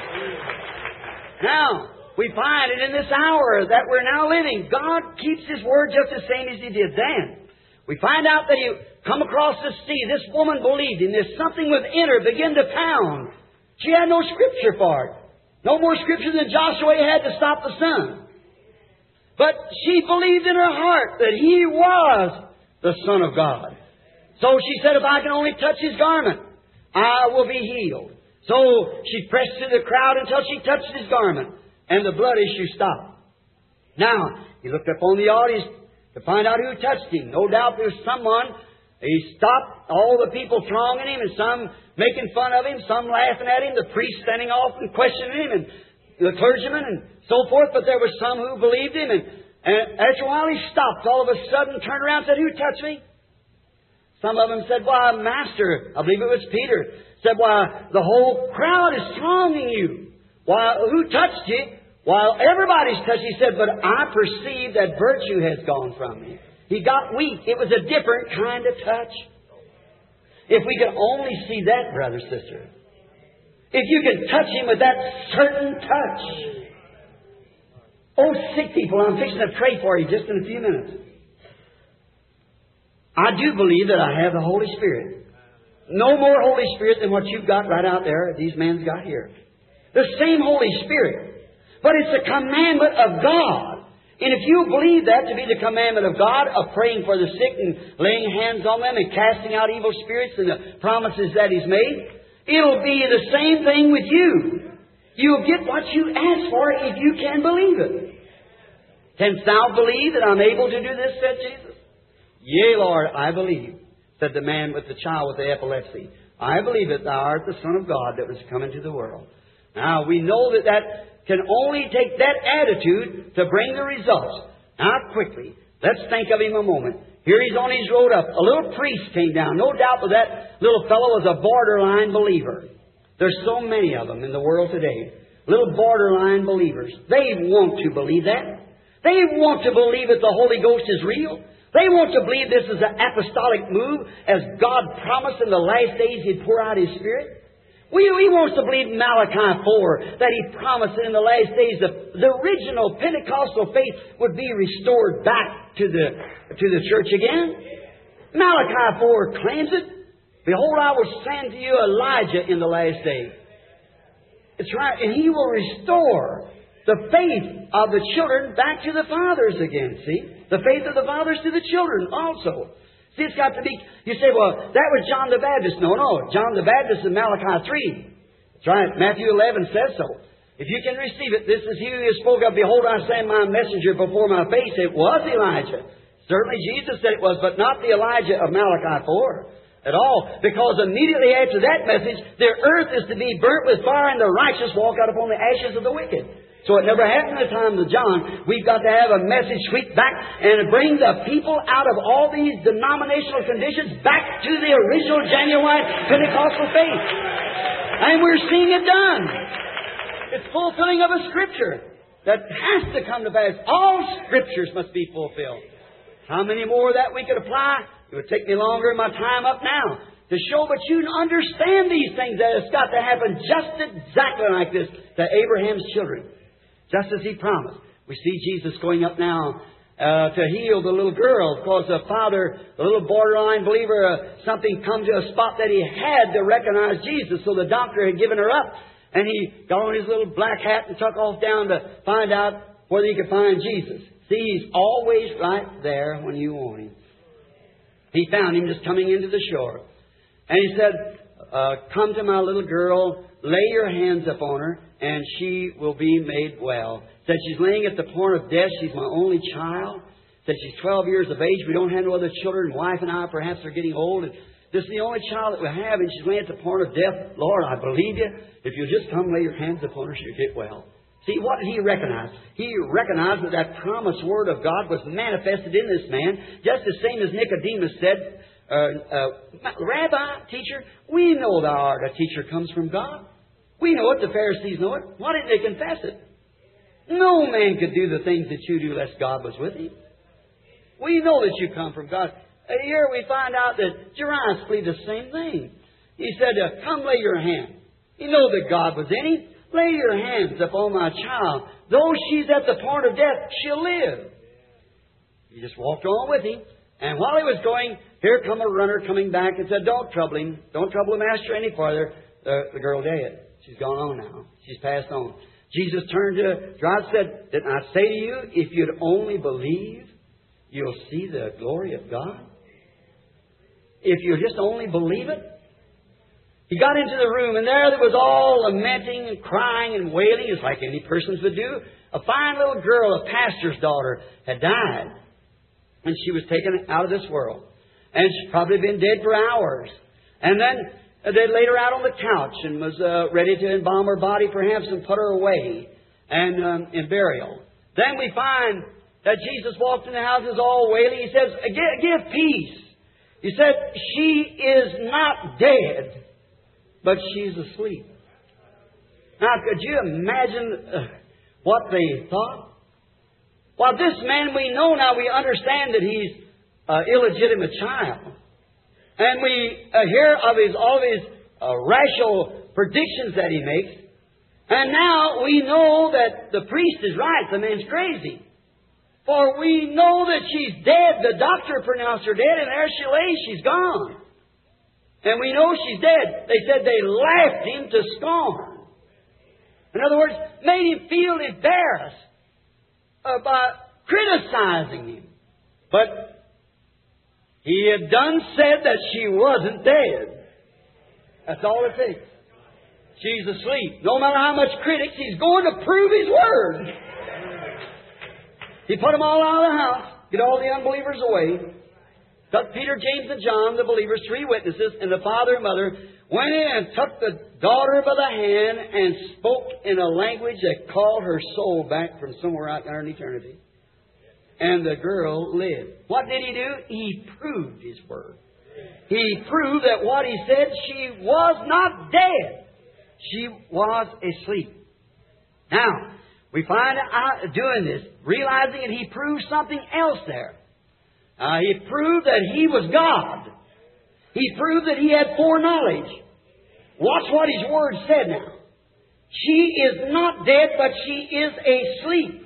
Now, we find it in this hour that we're now living. God keeps His word just the same as He did then. We find out that He come across the sea. This woman believed Him. There's something within her began to pound. She had no Scripture for it. No more Scripture than Joshua had to stop the sun. But she believed in her heart that He was the Son of God. So she said, if I can only touch His garment, I will be healed. So she pressed through the crowd until she touched His garment, and the blood issue stopped. Now, He looked up on the audience to find out who touched Him. No doubt there was someone. He stopped all the people thronging Him, and some making fun of Him, some laughing at Him, the priest standing off and questioning Him, and the clergyman, and so forth. But there were some who believed Him, and after a while He stopped. All of a sudden turned around and said, who touched me? Some of them said, why, Master, I believe it was Peter, said, why, the whole crowd is thronging you. Why, who touched you? While everybody's touched, He said, but I perceive that virtue has gone from me. He got weak. It was a different kind of touch. If we could only see that, brother, sister. If you could touch Him with that certain touch. Oh, sick people, I'm fixing to pray for you just in a few minutes. I do believe that I have the Holy Spirit. No more Holy Spirit than what you've got right out there, these men's got here. The same Holy Spirit. But it's a commandment of God. And if you believe that to be the commandment of God, of praying for the sick and laying hands on them and casting out evil spirits and the promises that He's made, it'll be the same thing with you. You'll get what you ask for if you can believe it. Canst thou believe that I'm able to do this, said Jesus? Yea, Lord, I believe, said the man with the child with the epilepsy. I believe that Thou art the Son of God that was come into the world. Now, we know that can only take that attitude to bring the results. Now, quickly, let's think of Him a moment. Here He's on His road up. A little priest came down. No doubt that that little fellow was a borderline believer. There's so many of them in the world today. Little borderline believers. They want to believe that. They want to believe that the Holy Ghost is real. They want to believe this is an apostolic move, as God promised in the last days He'd pour out His Spirit. We want to believe Malachi 4, that He promised that in the last days the original Pentecostal faith would be restored back to the church again. Malachi 4 claims it. Behold, I will send to you Elijah in the last days. It's right. And He will restore the faith of the children back to the fathers again. See? The faith of the fathers to the children also. See, it's got to be... You say, well, that was John the Baptist. No. John the Baptist in Malachi 3. That's right. Matthew 11 says so. If you can receive it, this is He who spoke of, behold, I send my messenger before my face. It was Elijah. Certainly Jesus said it was, but not the Elijah of Malachi 4 at all. Because immediately after that message, the earth is to be burnt with fire and the righteous walk out upon the ashes of the wicked. So it never happened in the time of John. We've got to have a message sweep back and bring the people out of all these denominational conditions back to the original genuine Pentecostal faith. And we're seeing it done. It's fulfilling of a Scripture that has to come to pass. All Scriptures must be fulfilled. How many more of that we could apply? It would take me longer in my time up now to show, but you understand these things, that it's got to happen just exactly like this to Abraham's children. Just as He promised. We see Jesus going up now to heal the little girl, because the father, the little borderline believer, something come to a spot that he had to recognize Jesus. So the doctor had given her up, and he got on his little black hat and took off down to find out whether he could find Jesus. See, He's always right there when you want Him. He found him just coming into the shore. And he said, come to my little girl, lay your hands upon her, and she will be made well. Said she's laying at the point of death. She's my only child. Said she's 12 years of age. We don't have no other children. Wife and I perhaps are getting old. And this is the only child that we have, and she's laying at the point of death. Lord, I believe you. If you'll just come lay your hands upon her, she'll get well. See, what did he recognize? He recognized that that promised Word of God was manifested in this man, just the same as Nicodemus said, Rabbi, teacher, we know thou art a teacher comes from God. We know it. The Pharisees know it. Why didn't they confess it? No man could do the things that you do unless God was with him. We know that you come from God. Here we find out that Jairus believed the same thing. He said, come lay your hand. You know that God was in him. Lay your hands upon my child. Though she's at the point of death, she'll live. He just walked on with him. And while he was going, here come a runner coming back and said, don't trouble him. Don't trouble the master any farther. The girl dead. She's gone on now. She's passed on. Jesus turned to Jairus and said, didn't I say to you, if you'd only believe, you'll see the glory of God? If you just only believe it? He got into the room, and there was all lamenting and crying and wailing, as like any persons would do. A fine little girl, a pastor's daughter, had died. And she was taken out of this world. And she'd probably been dead for hours. And then they laid her out on the couch and was ready to embalm her body perhaps and put her away and in burial. Then we find that Jesus walked in the house, is all wailing. He says, give peace. He said, she is not dead, but she's asleep. Now, could you imagine what they thought? Well, this man we know now, we understand that he's an illegitimate child. And we hear of all of his rational predictions that he makes. And now we know that the priest is right. The man's crazy. For we know that she's dead. The doctor pronounced her dead, and there she lays. She's gone. And we know she's dead. They said they laughed him to scorn. In other words, made him feel embarrassed by criticizing him. But he had done said that she wasn't dead. That's all it takes. She's asleep. No matter how much critics, he's going to prove his word. He put them all out of the house, get all the unbelievers away. Took Peter, James, and John, the believers, 3 witnesses, and the father and mother, went in and took the daughter by the hand and spoke in a language that called her soul back from somewhere out there in eternity. And the girl lived. What did he do? He proved his word. He proved that what he said, she was not dead. She was asleep. Now, we find out doing this, realizing that he proved something else there. He proved that he was God. He proved that he had foreknowledge. Watch what his word said now. She is not dead, but she is asleep.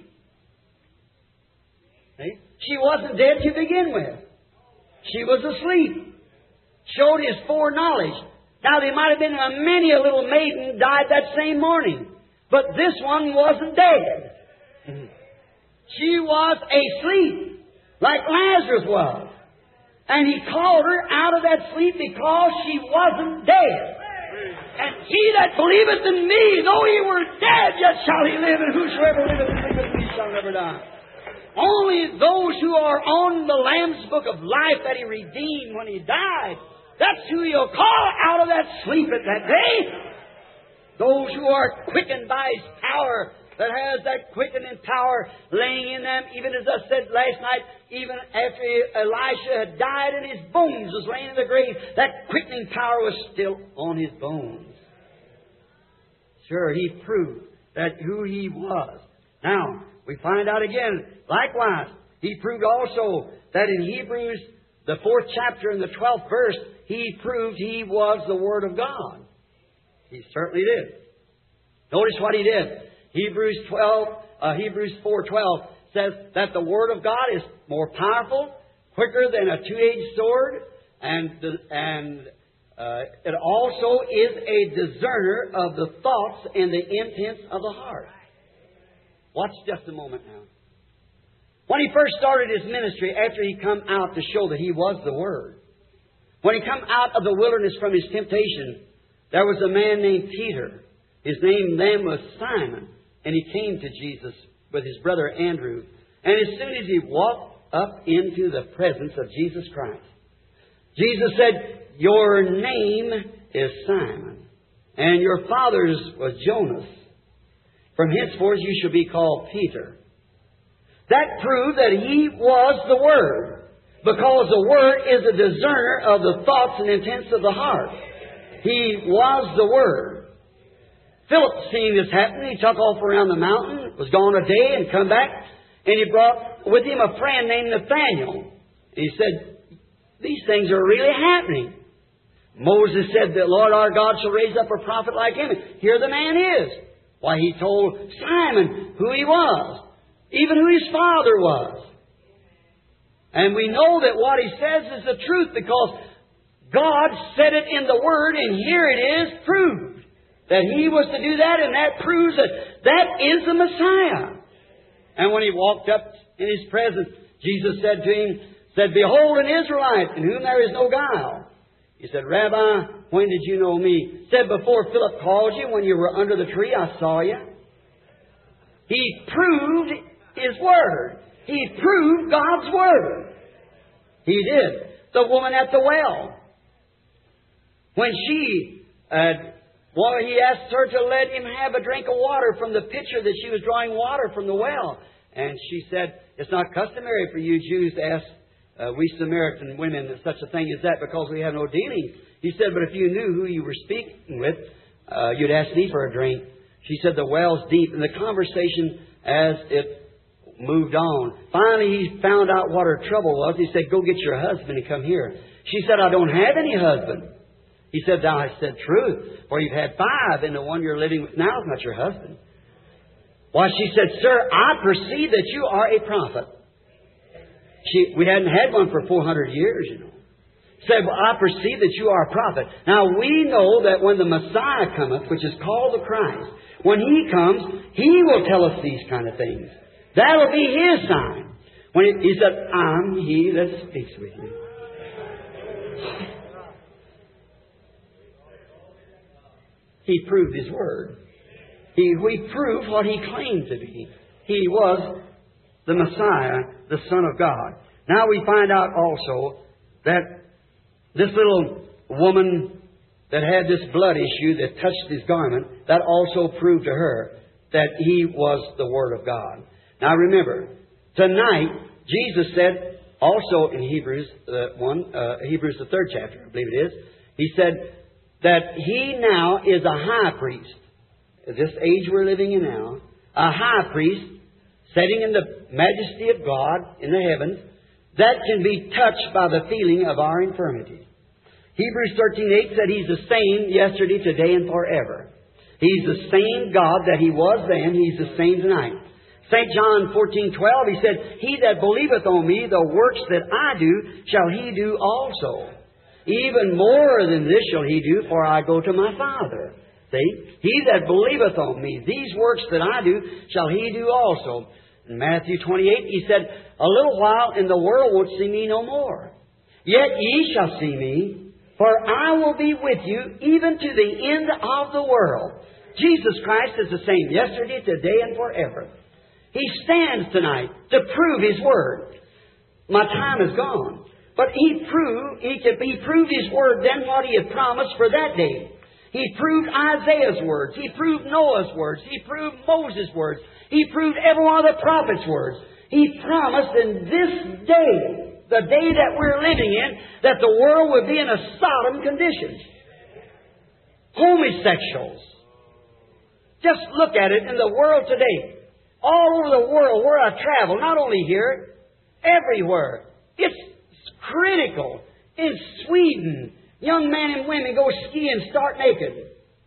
See? She wasn't dead to begin with. She was asleep. Showed his foreknowledge. Now, there might have been many a little maiden died that same morning. But this one wasn't dead. She was asleep, like Lazarus was. And he called her out of that sleep because she wasn't dead. And he that believeth in me, though he were dead, yet shall he live, and whosoever liveth and believeth in me shall never die. Only those who are on the Lamb's book of life that he redeemed when he died, that's who he'll call out of that sleep at that day. Those who are quickened by his power, that has that quickening power laying in them, even as I said last night, even after Elisha had died and his bones was laying in the grave, that quickening power was still on his bones. Sure, he proved that who he was. Now, we find out again, likewise, he proved also that in Hebrews, the 4th chapter and the 12th verse, he proved he was the Word of God. He certainly did. Notice what he did. Hebrews 4:12 says that the Word of God is more powerful, quicker than a two-edged sword, and it also is a discerner of the thoughts and the intents of the heart. Watch just a moment now. When he first started his ministry, after he come out to show that he was the Word, when he come out of the wilderness from his temptation, there was a man named Peter. His name then was Simon, and he came to Jesus with his brother Andrew. And as soon as he walked up into the presence of Jesus Christ, Jesus said, "Your name is Simon, and your father's was Jonas. From henceforth you shall be called Peter." That proved that he was the Word, because the Word is a discerner of the thoughts and intents of the heart. He was the Word. Philip, seeing this happen, he took off around the mountain, was gone a day and come back, and he brought with him a friend named Nathanael. And he said, "These things are really happening." Moses said that Lord our God shall raise up a prophet like him. Here the man is. Why, he told Simon who he was, even who his father was. And we know that what he says is the truth, because God said it in the Word, and here it is proved that He was to do that, and that proves that that is the Messiah. And when he walked up in His presence, Jesus said to him, "Behold, an Israelite, in whom there is no guile." He said, "Rabbi, when did you know me?" He said, "Before Philip called you, when you were under the tree, I saw you." He proved His Word. He proved God's Word. He did. The woman at the well, when he asked her to let him have a drink of water from the pitcher that she was drawing water from the well. And she said, "It's not customary for you Jews to ask we Samaritan women such a thing as that, because we have no dealings." He said, "But if you knew who you were speaking with, you'd ask me for a drink." She said, "The well's deep." And the conversation, as it moved on, finally he found out what her trouble was. He said, "Go get your husband and come here." She said, "I don't have any husband." He said, "Thou hast said truth, for you've had 5, and the one you're living with now is not your husband." Why, she said, "Sir, I perceive that you are a prophet." We hadn't had one for 400 years, you know. Said, "Well, I perceive that you are a prophet." Now we know that when the Messiah cometh, which is called the Christ, when He comes, He will tell us these kind of things. That'll be His sign. When He said, "I'm He that speaks with you." He proved His Word. He proved what He claimed to be. He was the Messiah, the Son of God. Now we find out also that this little woman that had this blood issue that touched His garment, that also proved to her that He was the Word of God. Now remember, tonight, Jesus said also in Hebrews, the 3rd chapter, I believe it is, He said that He now is a high priest. At this age we're living in now, a high priest sitting in the majesty of God in the heavens, that can be touched by the feeling of our infirmity. Hebrews 13:8 said He's the same yesterday, today, and forever. He's the same God that He was then. He's the same tonight. St. John 14:12, He said, "He that believeth on me, the works that I do, shall he do also. Even more than this shall he do, for I go to my Father." See? "He that believeth on me, these works that I do, shall he do also." In Matthew 28, He said, "A little while, and the world won't see me no more. Yet ye shall see me, for I will be with you even to the end of the world." Jesus Christ is the same yesterday, today, and forever. He stands tonight to prove His Word. My time is gone. But He proved His Word then what He had promised for that day. He proved Isaiah's words. He proved Noah's words. He proved Moses' words. He proved every one of the prophets' words. He promised in this day, the day that we're living in, that the world would be in a Sodom condition. Homosexuals. Just look at it in the world today. All over the world where I travel, not only here, everywhere. It's critical. In Sweden, young men and women go skiing stark naked.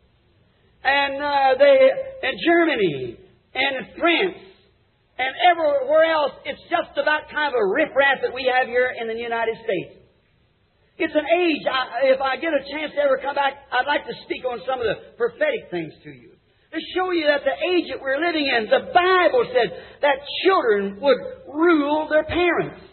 And in Germany, and in France, and everywhere else, it's just about kind of a riffraff that we have here in the United States. It's an age, if I get a chance to ever come back, I'd like to speak on some of the prophetic things to you. To show you that the age that we're living in, the Bible said that children would rule their parents.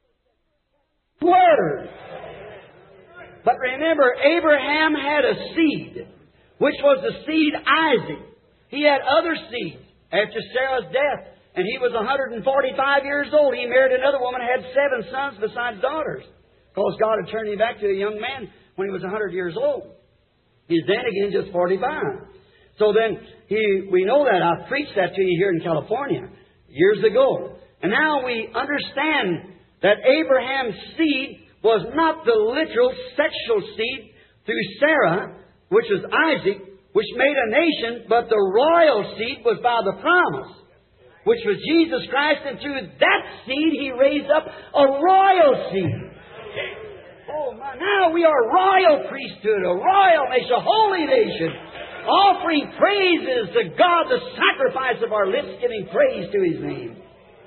Word. But remember, Abraham had a seed, which was the seed Isaac. He had other seeds after Sarah's death. And he was 145 years old. He married another woman, had 7 sons besides daughters. Because God had turned him back to a young man when he was 100 years old. He's then again just 45. So then, we know that. I preached that to you here in California years ago. And now we understand that Abraham's seed was not the literal sexual seed through Sarah, which was Isaac, which made a nation, but the royal seed was by the promise, which was Jesus Christ, and through that seed He raised up a royal seed. Oh my, now we are royal priesthood, a royal nation, a holy nation, offering praises to God, the sacrifice of our lips, giving praise to His name.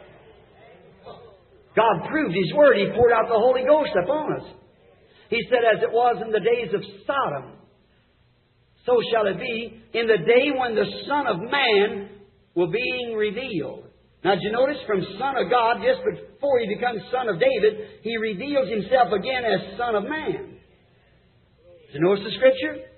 God proved His Word. He poured out the Holy Ghost upon us. He said, as it was in the days of Sodom, so shall it be in the day when the Son of Man will be revealed. Now, did you notice from Son of God, just before He becomes Son of David, He reveals Himself again as Son of Man. Did you notice the Scripture?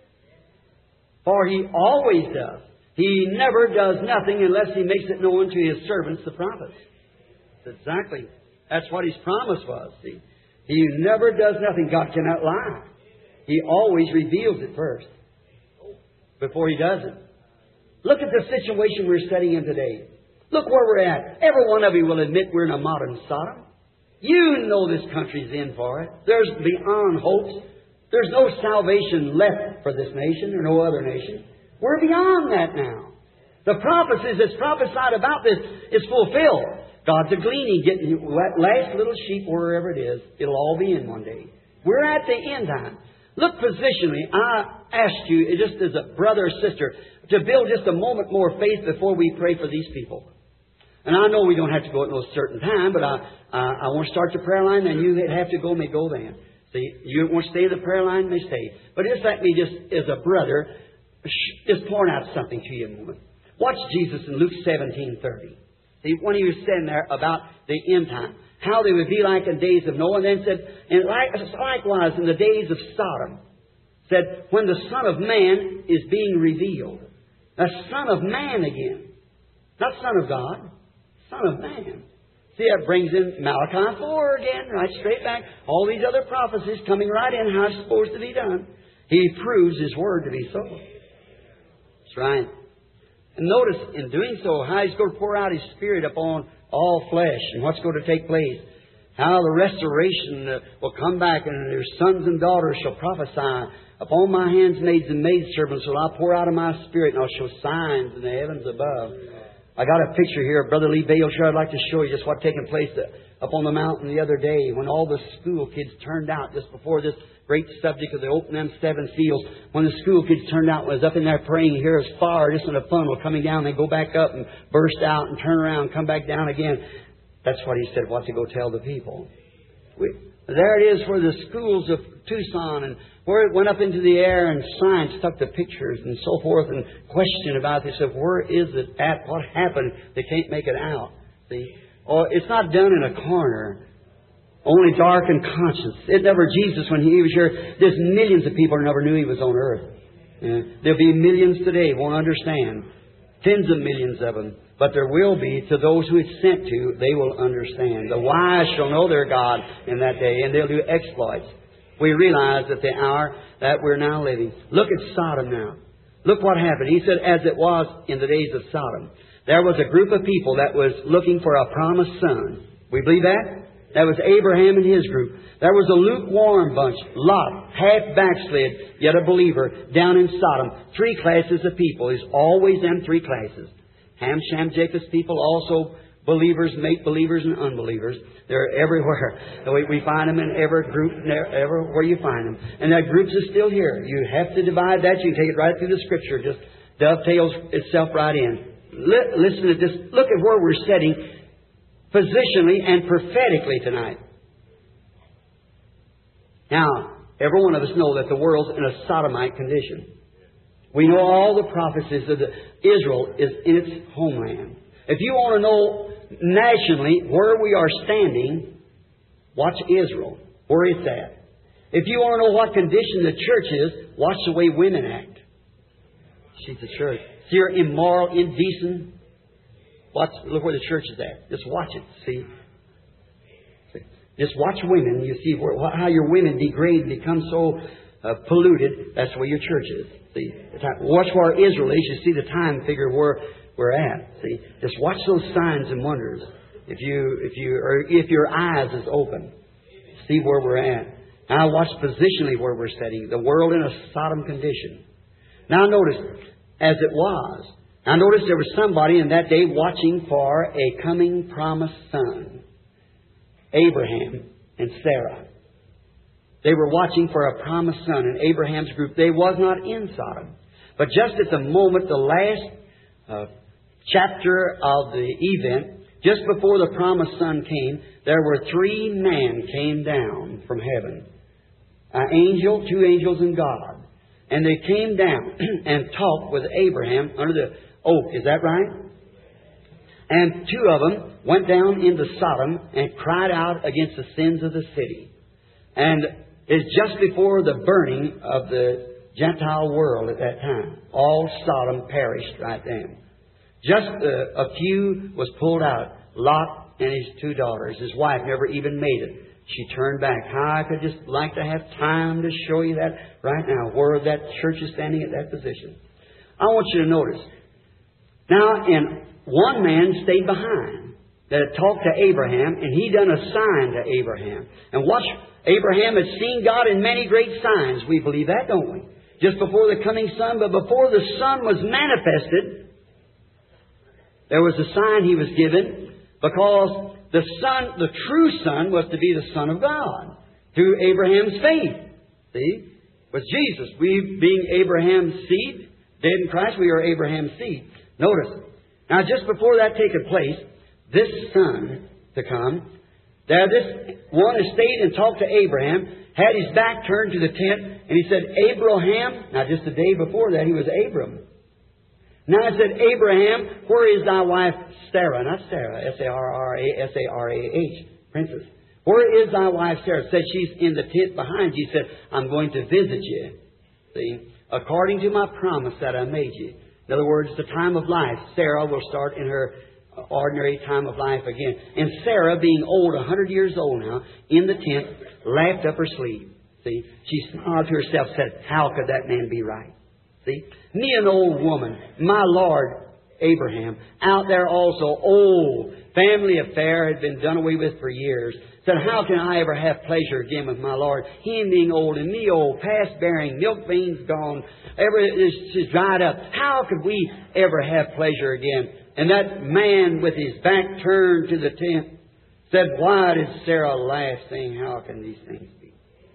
For He always does. He never does nothing unless He makes it known to His servants, the prophets. Exactly. That's what His promise was. See? He never does nothing. God cannot lie. He always reveals it first before He does it. Look at the situation we're sitting in today. Look where we're at. Every one of you will admit we're in a modern Sodom. You know this country's in for it. There's beyond hopes. There's no salvation left for this nation or no other nation. We're beyond that now. The prophecies that's prophesied about this is fulfilled. God's a gleaning, getting last little sheep wherever it is. It'll all be in one day. We're at the end time. Look positionally. I asked you, just as a brother or sister, to build just a moment more faith before we pray for these people. And I know we don't have to go at no certain time, but I want to start the prayer line, and you have to go, may go then. See, you want to stay in the prayer line, may stay. But just let me just, as a brother, just point out something to you a moment. Watch Jesus in Luke 17:30. See, when He was saying there about the end time, how they would be like in days of Noah, and then said, and likewise in the days of Sodom, said, when the Son of Man is being revealed. The Son of Man again. Not Son of God. Son of Man. See, that brings in Malachi 4 again, right straight back. All these other prophecies coming right in how it's supposed to be done. He proves His Word to be so. That's right. And notice, in doing so, how He's going to pour out His Spirit upon all flesh and what's going to take place. How the restoration will come back, and their sons and daughters shall prophesy. Upon my handmaids and maidservants will I pour out of my Spirit, and I'll show signs in the heavens above. I got a picture here of Brother Lee Balesher. I'd like to show you just what taken place up on the mountain the other day when all the school kids turned out just before this great subject of the open them 7 seals. When the school kids turned out, was up in there praying, here is fire, just in a funnel coming down. They go back up and burst out and turn around, come back down again. That's what he said, what to go tell the people. There it is for the schools of Tucson, and where it went up into the air, and science took the pictures and so forth, and questioned about it. They said, where is it at? What happened? They can't make it out. See? Or it's not done in a corner. Only dark and conscience. It never, Jesus, when He was here, there's millions of people who never knew He was on earth. There'll be millions today won't understand. Tens of millions of them. But there will be, to those who it's sent to, they will understand. The wise shall know their God in that day, and they'll do exploits. We realize that the hour that we're now living. Look at Sodom now. Look what happened. He said, as it was in the days of Sodom. There was a group of people that was looking for a promised son. We believe that? That was Abraham and his group. There was a lukewarm bunch, Lot, half backslid, yet a believer, down in Sodom. 3 classes of people. There's always them 3 classes. Ham, Shem, Japheth's people, also believers, make-believers, and unbelievers. They're everywhere. We find them in every group, everywhere you find them. And that group is still here. You have to divide that. You can take it right through the Scripture. It just dovetails itself right in. Listen to this. Look at where we're sitting positionally and prophetically tonight. Now, every one of us know that the world's in a sodomite condition. We know all the prophecies of Israel is in its homeland. If you want to know nationally where we are standing, watch Israel, where it's at. If you want to know what condition the church is, watch the way women act. She's the church. See her immoral, indecent. Look where the church is at. Just watch it. See? Just watch women. You see how your women degrade and become so polluted. That's where your church is. See? Watch where Israel is. You see the time figure where we're at. See? Just watch those signs and wonders. If your eyes is open, see where we're at. Now watch positionally where we're setting. The world in a Sodom condition. Now notice, as it was. Now notice there was somebody in that day watching for a coming promised son. Abraham and Sarah. They were watching for a promised son in Abraham's group. They was not in Sodom. But just at the moment, the last chapter of the event, just before the promised son came, there were 3 men came down from heaven. An angel, 2 angels, and God. And they came down and talked with Abraham under the oak. Is that right? And 2 of them went down into Sodom and cried out against the sins of the city. And it's just before the burning of the Gentile world at that time. All Sodom perished right then. Just a few was pulled out. Lot and his 2 daughters. His wife never even made it. She turned back. How I could just like to have time to show you that right now, where that church is standing at that position. I want you to notice. Now, and one man stayed behind that had talked to Abraham, and he done a sign to Abraham. And watch, Abraham had seen God in many great signs. We believe that, don't we? Just before the coming Son, but before the Son was manifested, there was a sign he was given, because the Son, the true Son, was to be the Son of God through Abraham's faith. See? Was Jesus. We being Abraham's seed, dead in Christ, we are Abraham's seed. Notice. Now, just before that taken place, this Son to come, there this one has stayed and talked to Abraham, had his back turned to the tent, and he said, Abraham. Now, just the day before that, he was Abram. Now it said, Abraham, where is thy wife Sarah? Not Sarah, S-A-R-A-H, princess. Where is thy wife Sarah? Said she's in the tent behind you. He said, I'm going to visit you. See, according to my promise that I made you. In other words, the time of life. Sarah will start in her ordinary time of life again. And Sarah, being old, 100 years old now, in the tent, laughed up her sleeve. See, she smiled to herself, said, how could that man be right? See? Me, an old woman, my Lord Abraham, out there also, old, family affair had been done away with for years. Said, how can I ever have pleasure again with my Lord? Him being old and me old, past bearing, milk veins gone, it's dried up. How could we ever have pleasure again? And that man with his back turned to the tent said, why did Sarah laugh, saying, how can these things be?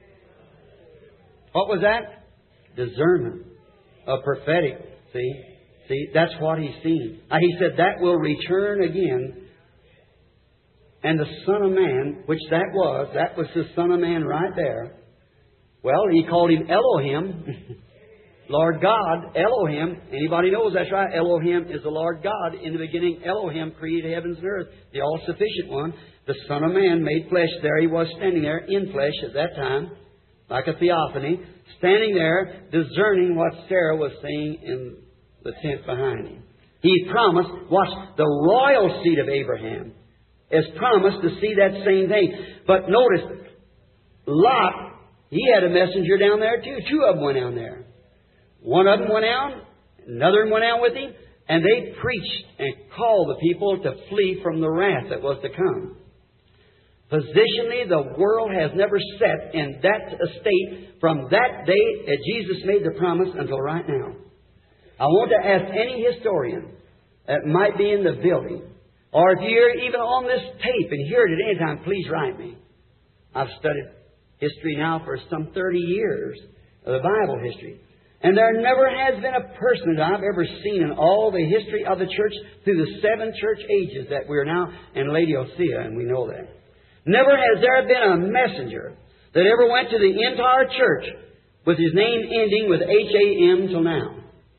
What was that? Discernment. A prophetic, see, that's what he's seen. He said that will return again. And the Son of Man, which that was the Son of Man right there. Well, he called him Elohim, Lord God, Elohim. Anybody knows that's right. Elohim is the Lord God. In the beginning, Elohim created heavens and earth, the all-sufficient one. The Son of Man made flesh. There he was standing there in flesh at that time, like a theophany, standing there, discerning what Sarah was saying in the tent behind him. He promised, watch, the royal seed of Abraham is promised to see that same thing. But notice, Lot, he had a messenger down there too. 2 of them went down there. One of them went out, another one went out with him, and they preached and called the people to flee from the wrath that was to come. Positionally, the world has never set in that estate from that day that Jesus made the promise until right now. I want to ask any historian that might be in the building, or if you're even on this tape and hear it at any time, please write me. I've studied history now for some 30 years, of the Bible history. And there never has been a person that I've ever seen in all the history of the church through the 7 church ages that we're now in Laodicea, and we know that. Never has there been a messenger that ever went to the entire church with his name ending with H-A-M till now.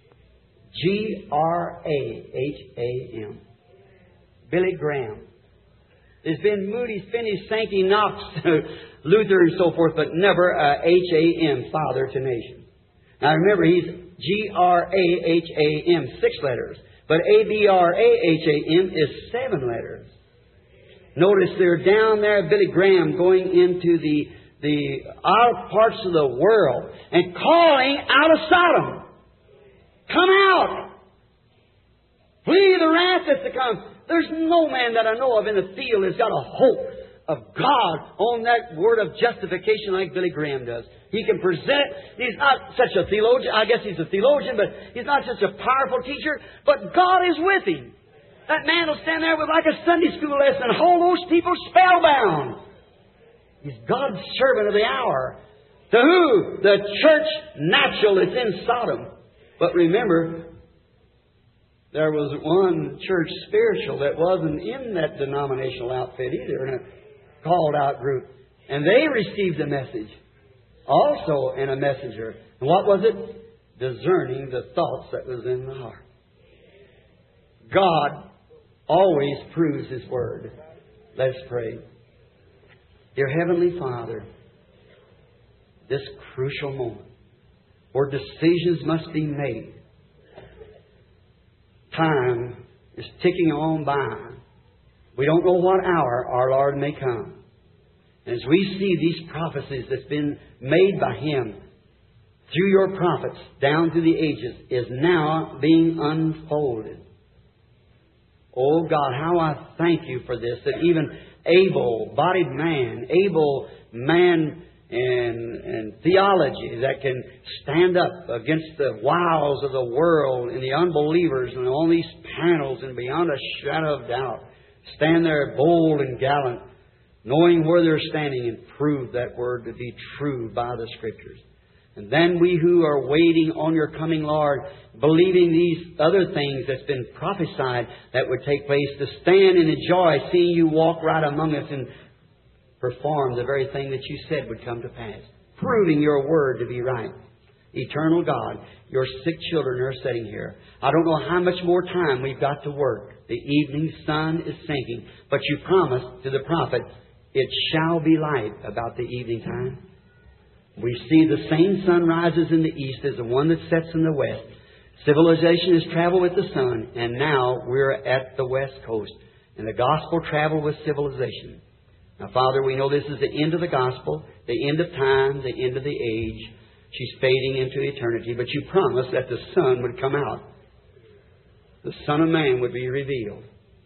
Graham. Billy Graham. There's been Moody, Finney, Sankey, Knox, Luther, and so forth, but never H-A-M, Father to Nation. Now remember, he's Graham, 6 letters. But Abraham is 7 letters. Notice they're down there, Billy Graham, going into the outer parts of the world and calling out of Sodom. Come out! Flee the wrath that's to come. There's no man that I know of in the field has got a hope of God on that word of justification like Billy Graham does. He can present it. He's not such a theologian. I guess he's a theologian, but he's not such a powerful teacher. But God is with him. That man will stand there with like a Sunday school lesson and hold those people spellbound. He's God's servant of the hour. To who? The church natural that's in Sodom. But remember, there was one church spiritual that wasn't in that denominational outfit either, in a called out group. And they received a message. Also in a messenger. And what was it? Discerning the thoughts that was in the heart. God always proves His Word. Let's pray. Dear Heavenly Father, this crucial moment where decisions must be made. Time is ticking on by. We don't know what hour our Lord may come. As we see these prophecies that's been made by Him through your prophets down through the ages is now being unfolded. Oh God, how I thank you for this, that even able-bodied man, able man in theology that can stand up against the wiles of the world and the unbelievers and on these panels and beyond a shadow of doubt, stand there bold and gallant, knowing where they're standing and prove that word to be true by the Scriptures. And then we who are waiting on your coming, Lord, believing these other things that's been prophesied that would take place, to stand and enjoy seeing you walk right among us and perform the very thing that you said would come to pass, proving your word to be right. Eternal God, your sick children are sitting here. I don't know how much more time we've got to work. The evening sun is sinking, but you promised to the prophet, it shall be light about the evening time. We see the same sun rises in the east as the one that sets in the west. Civilization has traveled with the sun, and now we're at the west coast. And the gospel traveled with civilization. Now, Father, we know this is the end of the gospel, the end of time, the end of the age. She's fading into eternity, but you promised that the sun would come out. The Son of Man would be revealed.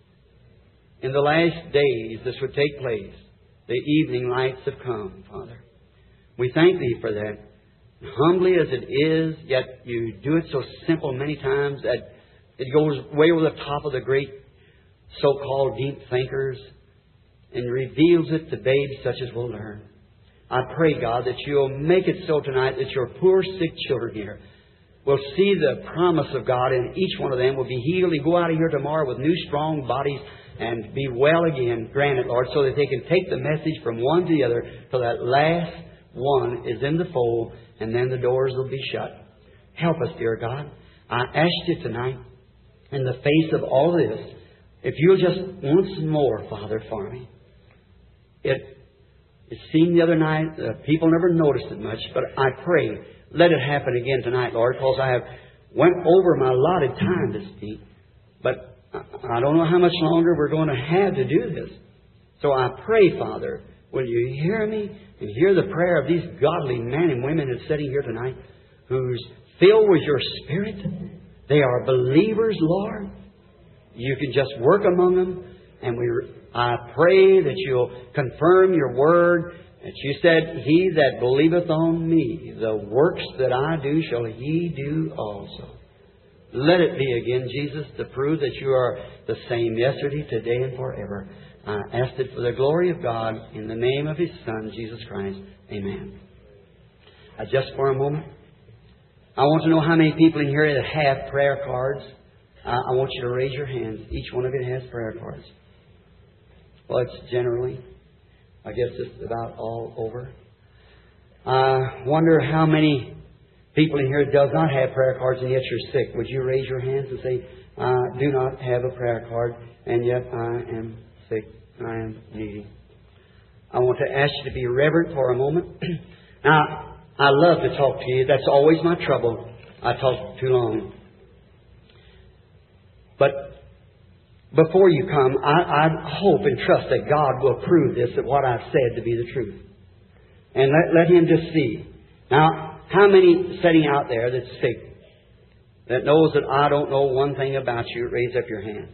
In the last days, this would take place. The evening lights have come, Father. We thank Thee for that. Humbly as it is, yet you do it so simple many times that it goes way over the top of the great so-called deep thinkers and reveals it to babes such as will learn. I pray, God, that You'll make it so tonight that your poor sick children here will see the promise of God, and each one of them will be healed and go out of here tomorrow with new strong bodies and be well again, granted, Lord, so that they can take the message from one to the other till that last one is in the fold, and then the doors will be shut. Help us, dear God. I ask You tonight, in the face of all this, if You'll just once more, Father, for me. It seemed the other night, people never noticed it much, but I pray, let it happen again tonight, Lord, because I have went over my allotted time to speak. But I don't know how much longer we're going to have to do this. So I pray, Father, will You hear me and hear the prayer of these godly men and women that's sitting here tonight who's filled with Your Spirit. They are believers, Lord. You can just work among them. And I pray that You'll confirm Your word. That You said, He that believeth on Me, the works that I do shall he do also. Let it be again, Jesus, to prove that You are the same yesterday, today, and forever. I ask it for the glory of God in the name of His Son, Jesus Christ. Amen. Just for a moment, I want to know how many people in here that have prayer cards. I want you to raise your hands. Each one of you has prayer cards. Well, it's generally, I guess, just about all over. I wonder how many people in here does not have prayer cards and yet you're sick. Would you raise your hands and say, I do not have a prayer card and yet I am sick and I am needy? I want to ask you to be reverent for a moment. Now, I love to talk to you. That's always my trouble. I talk too long. But before you come, I hope and trust that God will prove this, that what I've said to be the truth. And let Him just see. Now, how many sitting out there that's sick, that knows that I don't know one thing about you? Raise up your hands.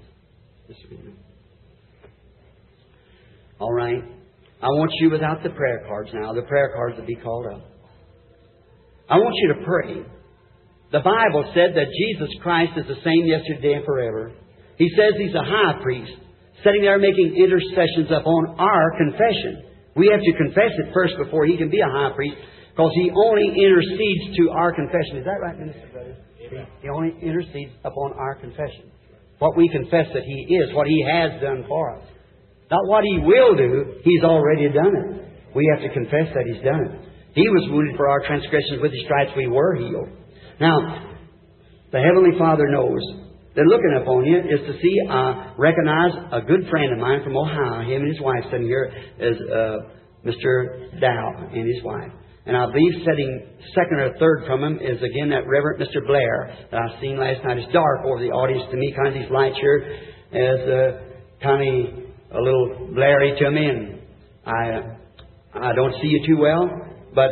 All right. I want you without the prayer cards now. The prayer cards will be called up. I want you to pray. The Bible said that Jesus Christ is the same yesterday and forever. He says He's a high priest, sitting there making intercessions upon our confession. We have to confess it first before He can be a high priest, because He only intercedes to our confession. Is that right, Minister Brother? He only intercedes upon our confession. What we confess that He is, what He has done for us. Not what He will do, He's already done it. We have to confess that He's done it. He was wounded for our transgressions, with His stripes we were healed. Now, the Heavenly Father knows that looking upon you is to see, recognize a good friend of mine from Ohio. Him and his wife sitting here is Mr. Dow and his wife. And I believe sitting second or third from him is again that Reverend Mr. Blair that I seen last night. It's dark over the audience to me. Kind of these lights here is kind of a little blurry to me, and I don't see you too well. But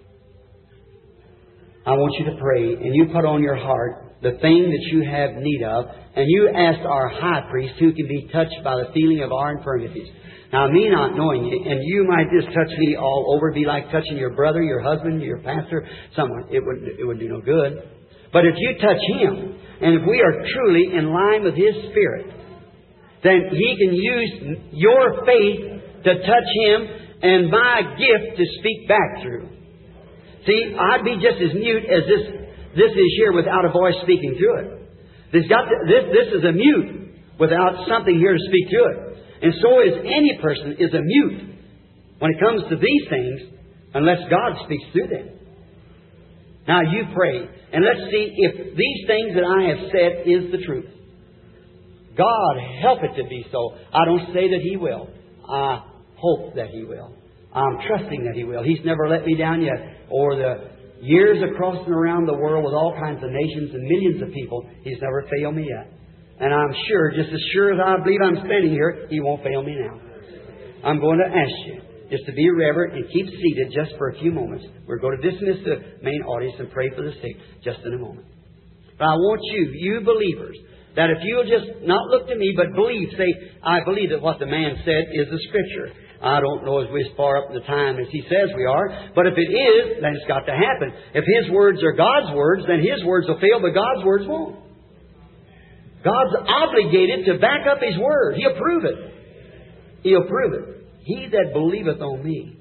I want you to pray, and you put on your heart the thing that you have need of, and you ask our high priest who can be touched by the feeling of our infirmities. Now, me not knowing you, and you might just touch me all over, be like touching your brother, your husband, your pastor, someone. It would do no good. But if you touch Him, and if we are truly in line with His Spirit, then He can use your faith to touch Him and my gift to speak back through. See, I'd be just as mute as this is here without a voice speaking through it. This is a mute without something here to speak to it. And so is any person is a mute when it comes to these things unless God speaks through them. Now you pray and let's see if these things that I have said is the truth. God help it to be so. I don't say that He will. I hope that He will. I'm trusting that He will. He's never let me down yet. Over the years across and around the world with all kinds of nations and millions of people, He's never failed me yet. And I'm sure, just as sure as I believe I'm standing here, He won't fail me now. I'm going to ask you just to be reverent and keep seated just for a few moments. We're going to dismiss the main audience and pray for the sick just in a moment. But I want you believers, that if you'll just not look to me, but believe, say, I believe that what the man said is the Scripture. I don't know as we're as far up in the time as he says we are, but if it is, then it's got to happen. If His words are God's words, then His words will fail, but God's words won't. God's obligated to back up His Word. He'll prove it. He'll prove it. He that believeth on me.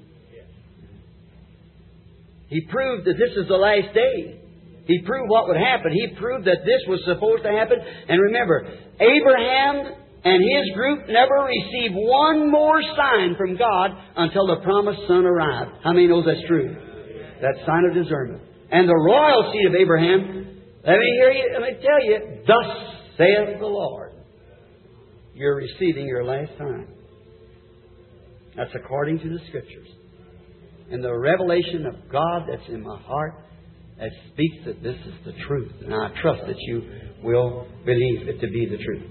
He proved that this is the last day. He proved what would happen. He proved that this was supposed to happen. And remember, Abraham and his group never received one more sign from God until the promised son arrived. How many knows that's true? That sign of discernment. And the royal seed of Abraham, let me tell you, thus saith the Lord. You're receiving your last time. That's according to the Scriptures. And the revelation of God that's in my heart that speaks that this is the truth. And I trust that you will believe it to be the truth.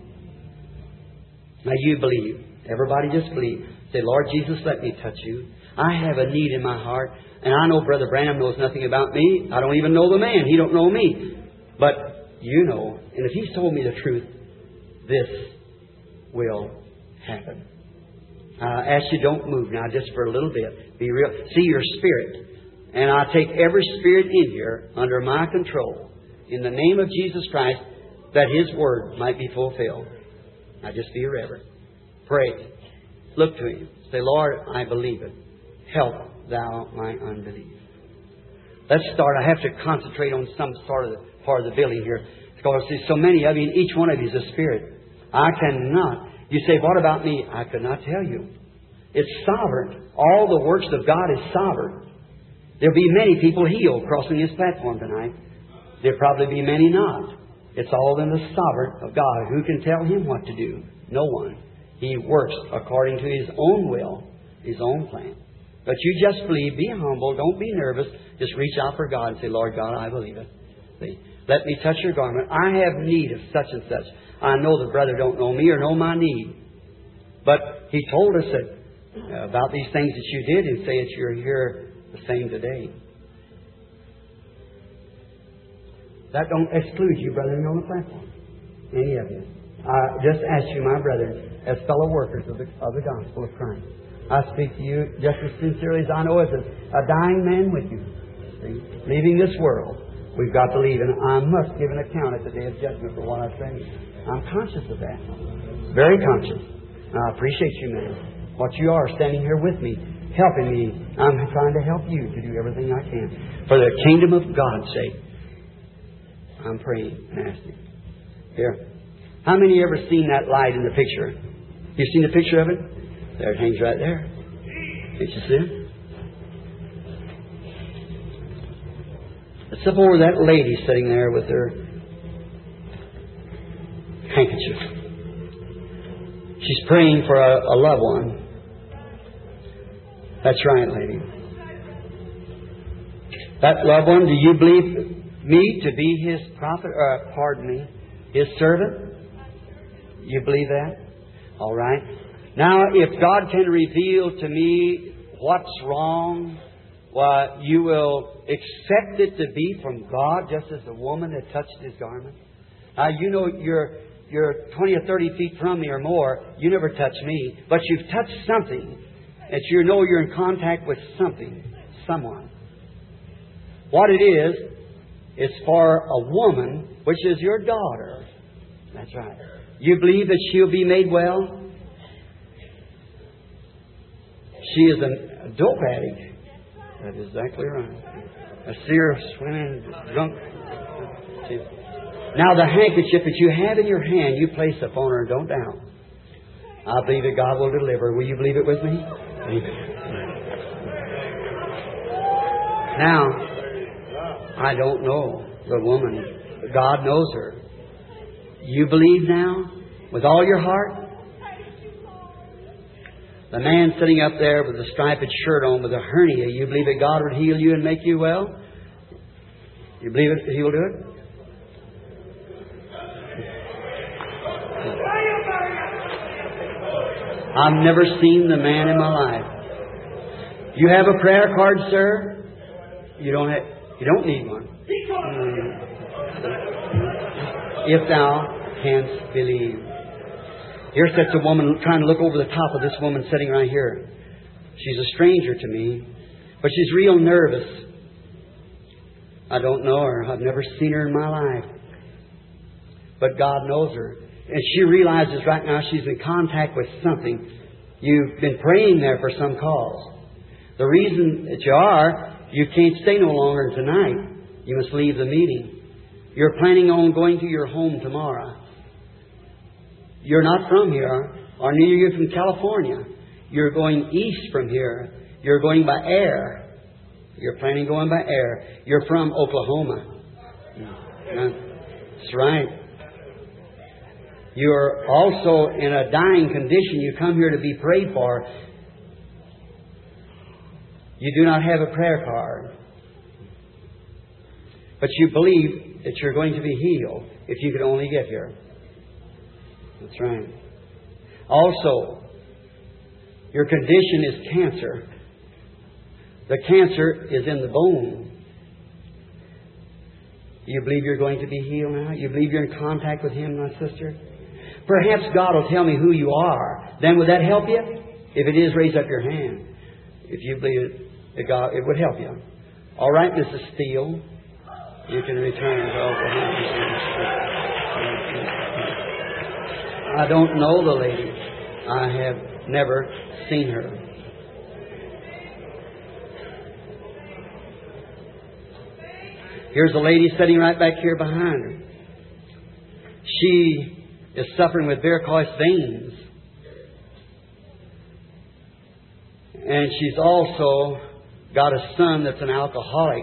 Now you believe. Everybody just believe. Say, Lord Jesus, let me touch you. I have a need in my heart. And I know Brother Branham knows nothing about me. I don't even know the man. He don't know me. But you know. And if He's told me the truth, this will happen. I ask you, don't move now just for a little bit. Be real. See your spirit. And I take every spirit in here under my control in the name of Jesus Christ that His Word might be fulfilled. Now just be reverent. Pray. Look to Him. Say, Lord, I believe it. Help Thou my unbelief. Let's start. I have to concentrate on some sort of part of the building here. Because there's so many of you, and each one of you is a spirit. I cannot. You say, what about me? I could not tell you. It's sovereign. All the works of God is sovereign. There'll be many people healed crossing His platform tonight. There'll probably be many not. It's all in the sovereignty of God. Who can tell Him what to do? No one. He works according to His own will, His own plan. But you just believe, be humble, don't be nervous. Just reach out for God and say, Lord God, I believe it. See? Let me touch your garment. I have need of such and such. I know the brother don't know me or know my need. But He told us that about these things that you did and say that you're here the same today. That don't exclude you, brethren, on the platform. Any of you. I just ask you, my brethren, as fellow workers of the gospel of Christ. I speak to you just as sincerely as I know as a dying man with you. See? Leaving this world, we've got to leave, and I must give an account at the day of judgment for what I say. I'm conscious of that. Very conscious. I appreciate you, man. What you are standing here with me, helping me. I'm trying to help you to do everything I can. For the kingdom of God's sake. I'm praying and asking. Here. How many ever seen that light in the picture? You seen the picture of it? There it hangs right there. Can't you see it? Let's suppose that lady sitting there with her handkerchief. She's praying for a loved one. That's right, lady. That loved one, do you believe me to be his prophet, his servant? You believe that? All right. Now, if God can reveal to me what's wrong, why, you will accept it to be from God, just as the woman that touched His garment. Now, you know you're 20 or 30 feet from me or more. You never touch me, but you've touched something that you know you're in contact with something, someone. What it is, it's for a woman, which is your daughter. That's right. You believe that she'll be made well? She is a dope addict. That is exactly right. A seer, swimming, drunk. See? Now the handkerchief that you have in your hand, you place upon her, don't doubt. I believe that God will deliver. Will you believe it with me? Now, I don't know the woman. God knows her. You believe now with all your heart? The man sitting up there with a striped shirt on with a hernia, you believe that God would heal you and make you well? You believe that He will do it? I've never seen the man in my life. You have a prayer card, sir? You don't need one. If thou canst believe. Here sits a woman trying to look over the top of this woman sitting right here. She's a stranger to me, but she's real nervous. I don't know her. I've never seen her in my life. But God knows her. And she realizes right now she's in contact with something. You've been praying there for some cause. The reason that you can't stay no longer tonight. You must leave the meeting. You're planning on going to your home tomorrow. You're not from here, or neither you're from California. You're going east from here. You're going by air. You're planning going by air. You're from Oklahoma. That's right. You're also in a dying condition. You come here to be prayed for. You do not have a prayer card. But you believe that you're going to be healed if you could only get here. That's right. Also, your condition is cancer. The cancer is in the bone. You believe you're going to be healed now? You believe you're in contact with Him, my sister? Perhaps God will tell me who you are. Then would that help you? If it is, raise up your hand. If you believe it, God, it would help you. All right, Mrs. Steele. You can return to Oklahoma. I don't know the lady. I have never seen her. Here's a lady sitting right back here behind her. She is suffering with varicose veins. And she's also got a son that's an alcoholic,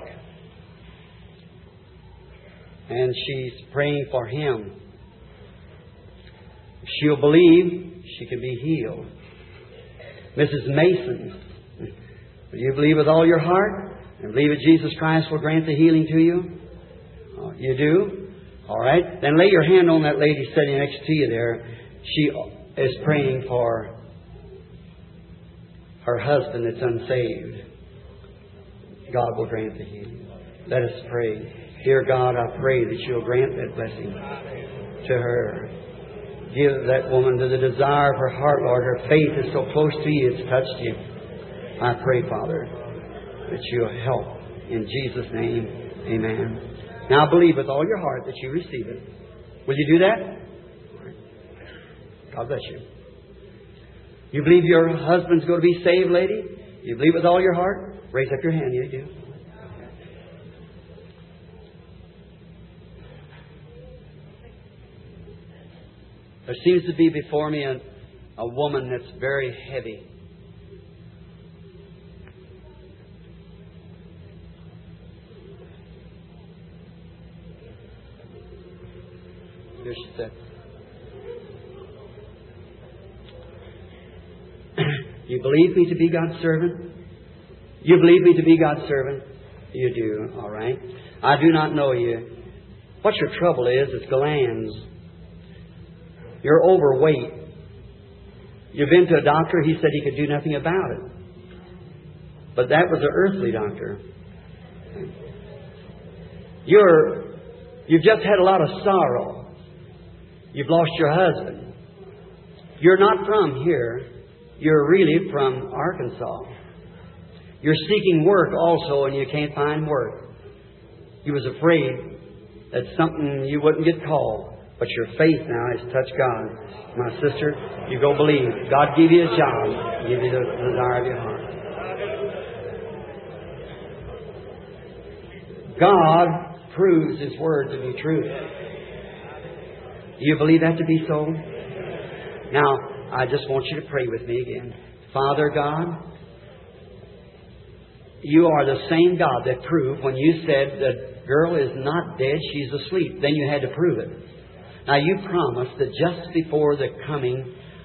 and she's praying for him. If she'll believe, she can be healed. Mrs. Mason, will you believe with all your heart and believe that Jesus Christ will grant the healing to you? Oh, you do? All right. Then lay your hand on that lady sitting next to you there. She is praying for her husband that's unsaved. God will grant the healing. Let us pray. Dear God, I pray that You'll grant that blessing to her. Give that woman the desire of her heart, Lord. Her faith is so close to You, it's touched You. I pray, Father, that You'll help. In Jesus' name, amen. Now believe with all your heart that you receive it. Will you do that? God bless you. You believe your husband's going to be saved, lady? You believe with all your heart? Raise up your hand. You do. There seems to be before me a woman that's very heavy. Here she sits. You believe me to be God's servant? You believe me to be God's servant? You do, all right. I do not know you. What your trouble is glands. You're overweight. You've been to a doctor, he said he could do nothing about it. But that was an earthly doctor. You've just had a lot of sorrow. You've lost your husband. You're not from here. You're really from Arkansas. You're seeking work also, and you can't find work. You was afraid that something you wouldn't get called. But your faith now has touched God. My sister, you go believe. God give you a job. Give you the desire of your heart. God proves His Word to be true. Do you believe that to be so? Now, I just want you to pray with me again. Father God, You are the same God that proved when You said the girl is not dead, she's asleep. Then You had to prove it. Now You promised that just before the coming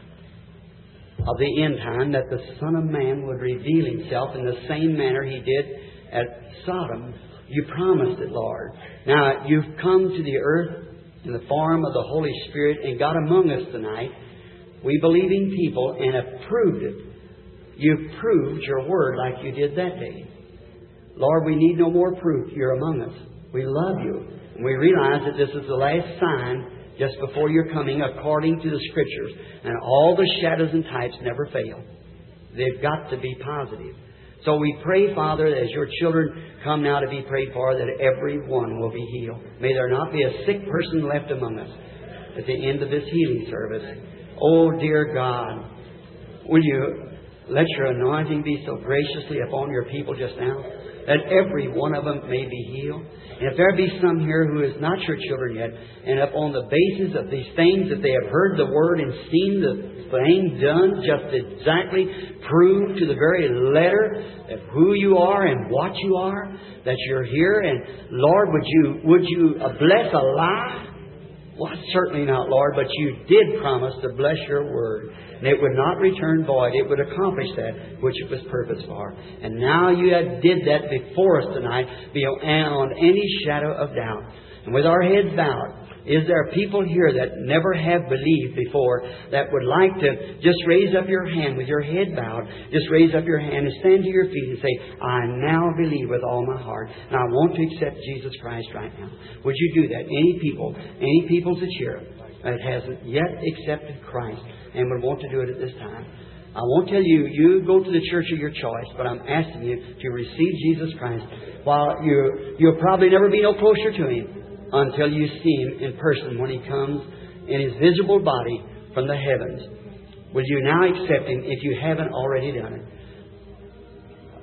of the end time that the Son of Man would reveal Himself in the same manner He did at Sodom. You promised it, Lord. Now You've come to the earth in the form of the Holy Spirit and got among us tonight. We believing people and have proved it. You've proved Your Word like You did that day. Lord, we need no more proof. You're among us. We love You. And we realize that this is the last sign just before Your coming according to the Scriptures. And all the shadows and types never fail. They've got to be positive. So we pray, Father, that as Your children come now to be prayed for, that every one will be healed. May there not be a sick person left among us at the end of this healing service. Oh, dear God, will You let Your anointing be so graciously upon Your people just now, that every one of them may be healed. And if there be some here who is not Your children yet, and upon the basis of these things that they have heard the Word and seen the thing done, just exactly proved to the very letter of who You are and what You are, that You're here, and Lord, would you bless a lie? Well, certainly not, Lord, but You did promise to bless Your Word. And it would not return void. It would accomplish that which it was purposed for. And now You did that before us tonight beyond any shadow of doubt. And with our heads bowed, is there people here that never have believed before that would like to just raise up your hand with your head bowed? Just raise up your hand and stand to your feet and say, I now believe with all my heart. And I want to accept Jesus Christ right now. Would you do that? Any people that's here that hasn't yet accepted Christ and would want to do it at this time. I won't tell you, you go to the church of your choice, but I'm asking you to receive Jesus Christ. While you'll probably never be no closer to Him until you see Him in person when He comes in His visible body from the heavens. Will you now accept Him if you haven't already done it?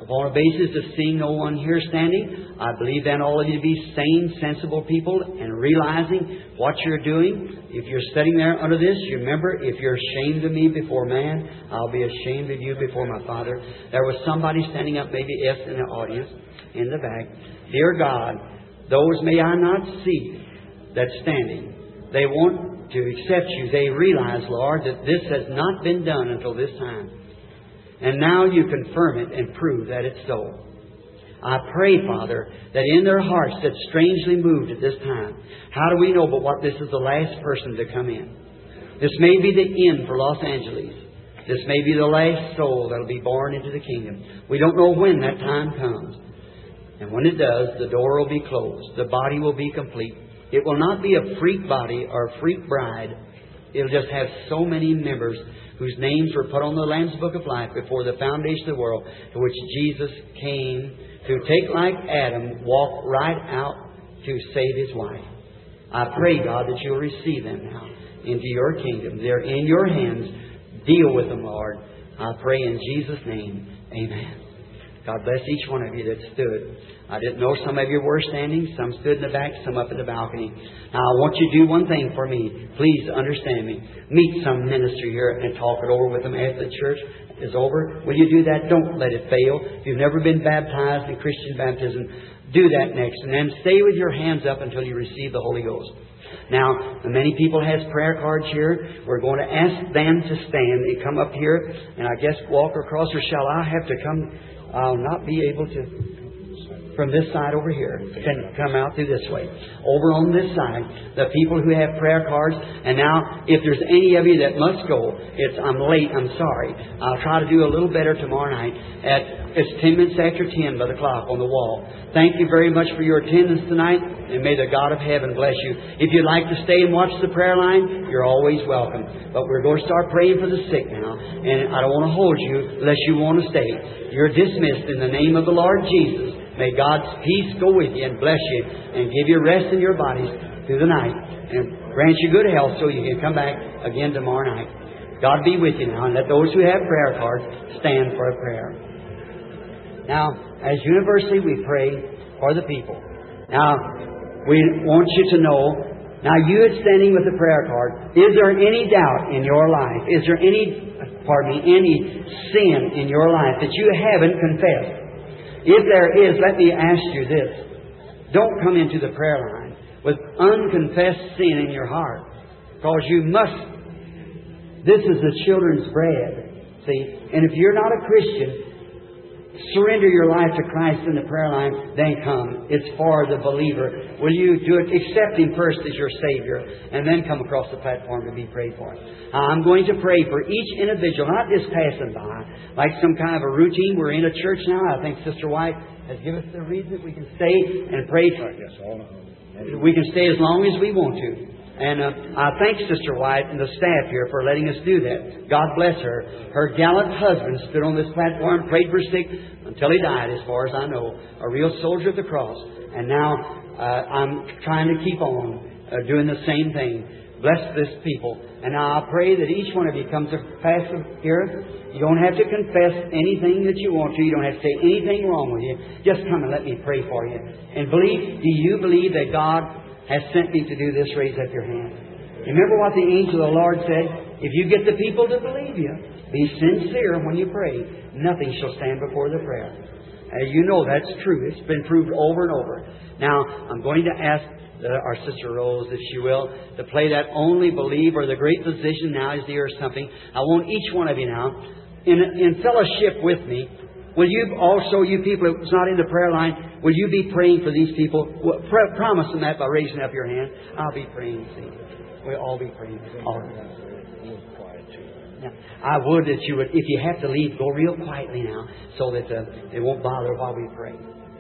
Upon a basis of seeing no one here standing, I believe then all of you to be sane, sensible people and realizing what you're doing. If you're sitting there under this, you remember, if you're ashamed of me before man, I'll be ashamed of you before my Father. There was somebody standing up, maybe if in the audience, in the back. Dear God, those may I not see that's standing. They want to accept you. They realize, Lord, that this has not been done until this time. And now you confirm it and prove that it's so. I pray, Father, that in their hearts that's strangely moved at this time, how do we know but what this is the last person to come in? This may be the end for Los Angeles. This may be the last soul that will be born into the kingdom. We don't know when that time comes. And when it does, the door will be closed. The body will be complete. It will not be a freak body or a freak bride. It'll just have so many members whose names were put on the Lamb's Book of Life before the foundation of the world, to which Jesus came to take, like Adam, walk right out to save His wife. I pray, God, that you'll receive them now into your kingdom. They're in your hands. Deal with them, Lord. I pray in Jesus' name. Amen. God bless each one of you that stood. I didn't know some of you were standing. Some stood in the back, some up in the balcony. Now, I want you to do one thing for me. Please understand me. Meet some minister here and talk it over with them after the church is over. Will you do that? Don't let it fail. If you've never been baptized in Christian baptism, do that next. And then stay with your hands up until you receive the Holy Ghost. Now, many people has prayer cards here. We're going to ask them to stand. They come up here and I guess walk across, or shall I have to come? I'll not be able to. From this side over here, can come out through this way. Over on this side, the people who have prayer cards. And now, if there's any of you that must go, I'm late, I'm sorry. I'll try to do a little better tomorrow night. It's 10 minutes after 10 by the clock on the wall. Thank you very much for your attendance tonight, and may the God of heaven bless you. If you'd like to stay and watch the prayer line, you're always welcome. But we're going to start praying for the sick now, and I don't want to hold you unless you want to stay. You're dismissed in the name of the Lord Jesus. May God's peace go with you and bless you and give you rest in your bodies through the night and grant you good health so you can come back again tomorrow night. God be with you now, and let those who have prayer cards stand for a prayer. Now, as universally we pray for the people. Now, we want you to know, now you standing with the prayer card, is there any doubt in your life? Is there any sin in your life that you haven't confessed? If there is, let me ask you this. Don't come into the prayer line with unconfessed sin in your heart, because you must. This is the children's bread. See? And if you're not a Christian, surrender your life to Christ in the prayer line, then come. It's for the believer. Will you do it? Accept Him first as your Savior, and then come across the platform to be prayed for. I'm going to pray for each individual, not just passing by, like some kind of a routine. We're in a church now. I think Sister White has given us the reason that we can stay and pray for. We can stay as long as we want to. And I thank Sister White and the staff here for letting us do that. God bless her. Her gallant husband stood on this platform, prayed for sick until he died, as far as I know. A real soldier of the cross. And now I'm trying to keep on doing the same thing. Bless this people. And now I pray that each one of you comes to pass here. You don't have to confess anything that you want to. You don't have to say anything wrong with you. Just come and let me pray for you. And believe, do you believe that God has sent me to do this? Raise up your hand. Remember what the angel of the Lord said? If you get the people to believe you, be sincere when you pray, nothing shall stand before the prayer. You know that's true. It's been proved over and over. Now, I'm going to ask our Sister Rose, if she will, to play that Only Believe, or the Great Physician Now Is Here or something. I want each one of you now, in fellowship with me, will you also, you people who's not in the prayer line, will you be praying for these people? Promise them that by raising up your hand. I'll be praying. See, we'll all be praying. All right. Now, I would that you would, if you have to leave, go real quietly now, so that it won't bother while we pray.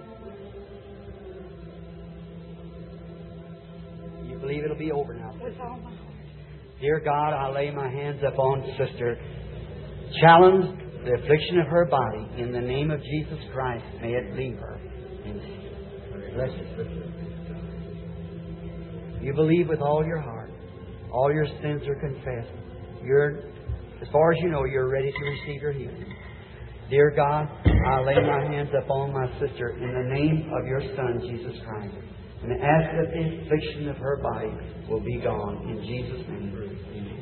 You believe it'll be over now? Dear God, I lay my hands upon Sister. Challenge the affliction of her body in the name of Jesus Christ. May it leave her. Bless you, sister. You believe with all your heart. All your sins are confessed. As far as you know, you're ready to receive your healing. Dear God, I lay my hands upon my sister in the name of your Son, Jesus Christ, and ask that the affliction of her body will be gone. In Jesus' name, amen.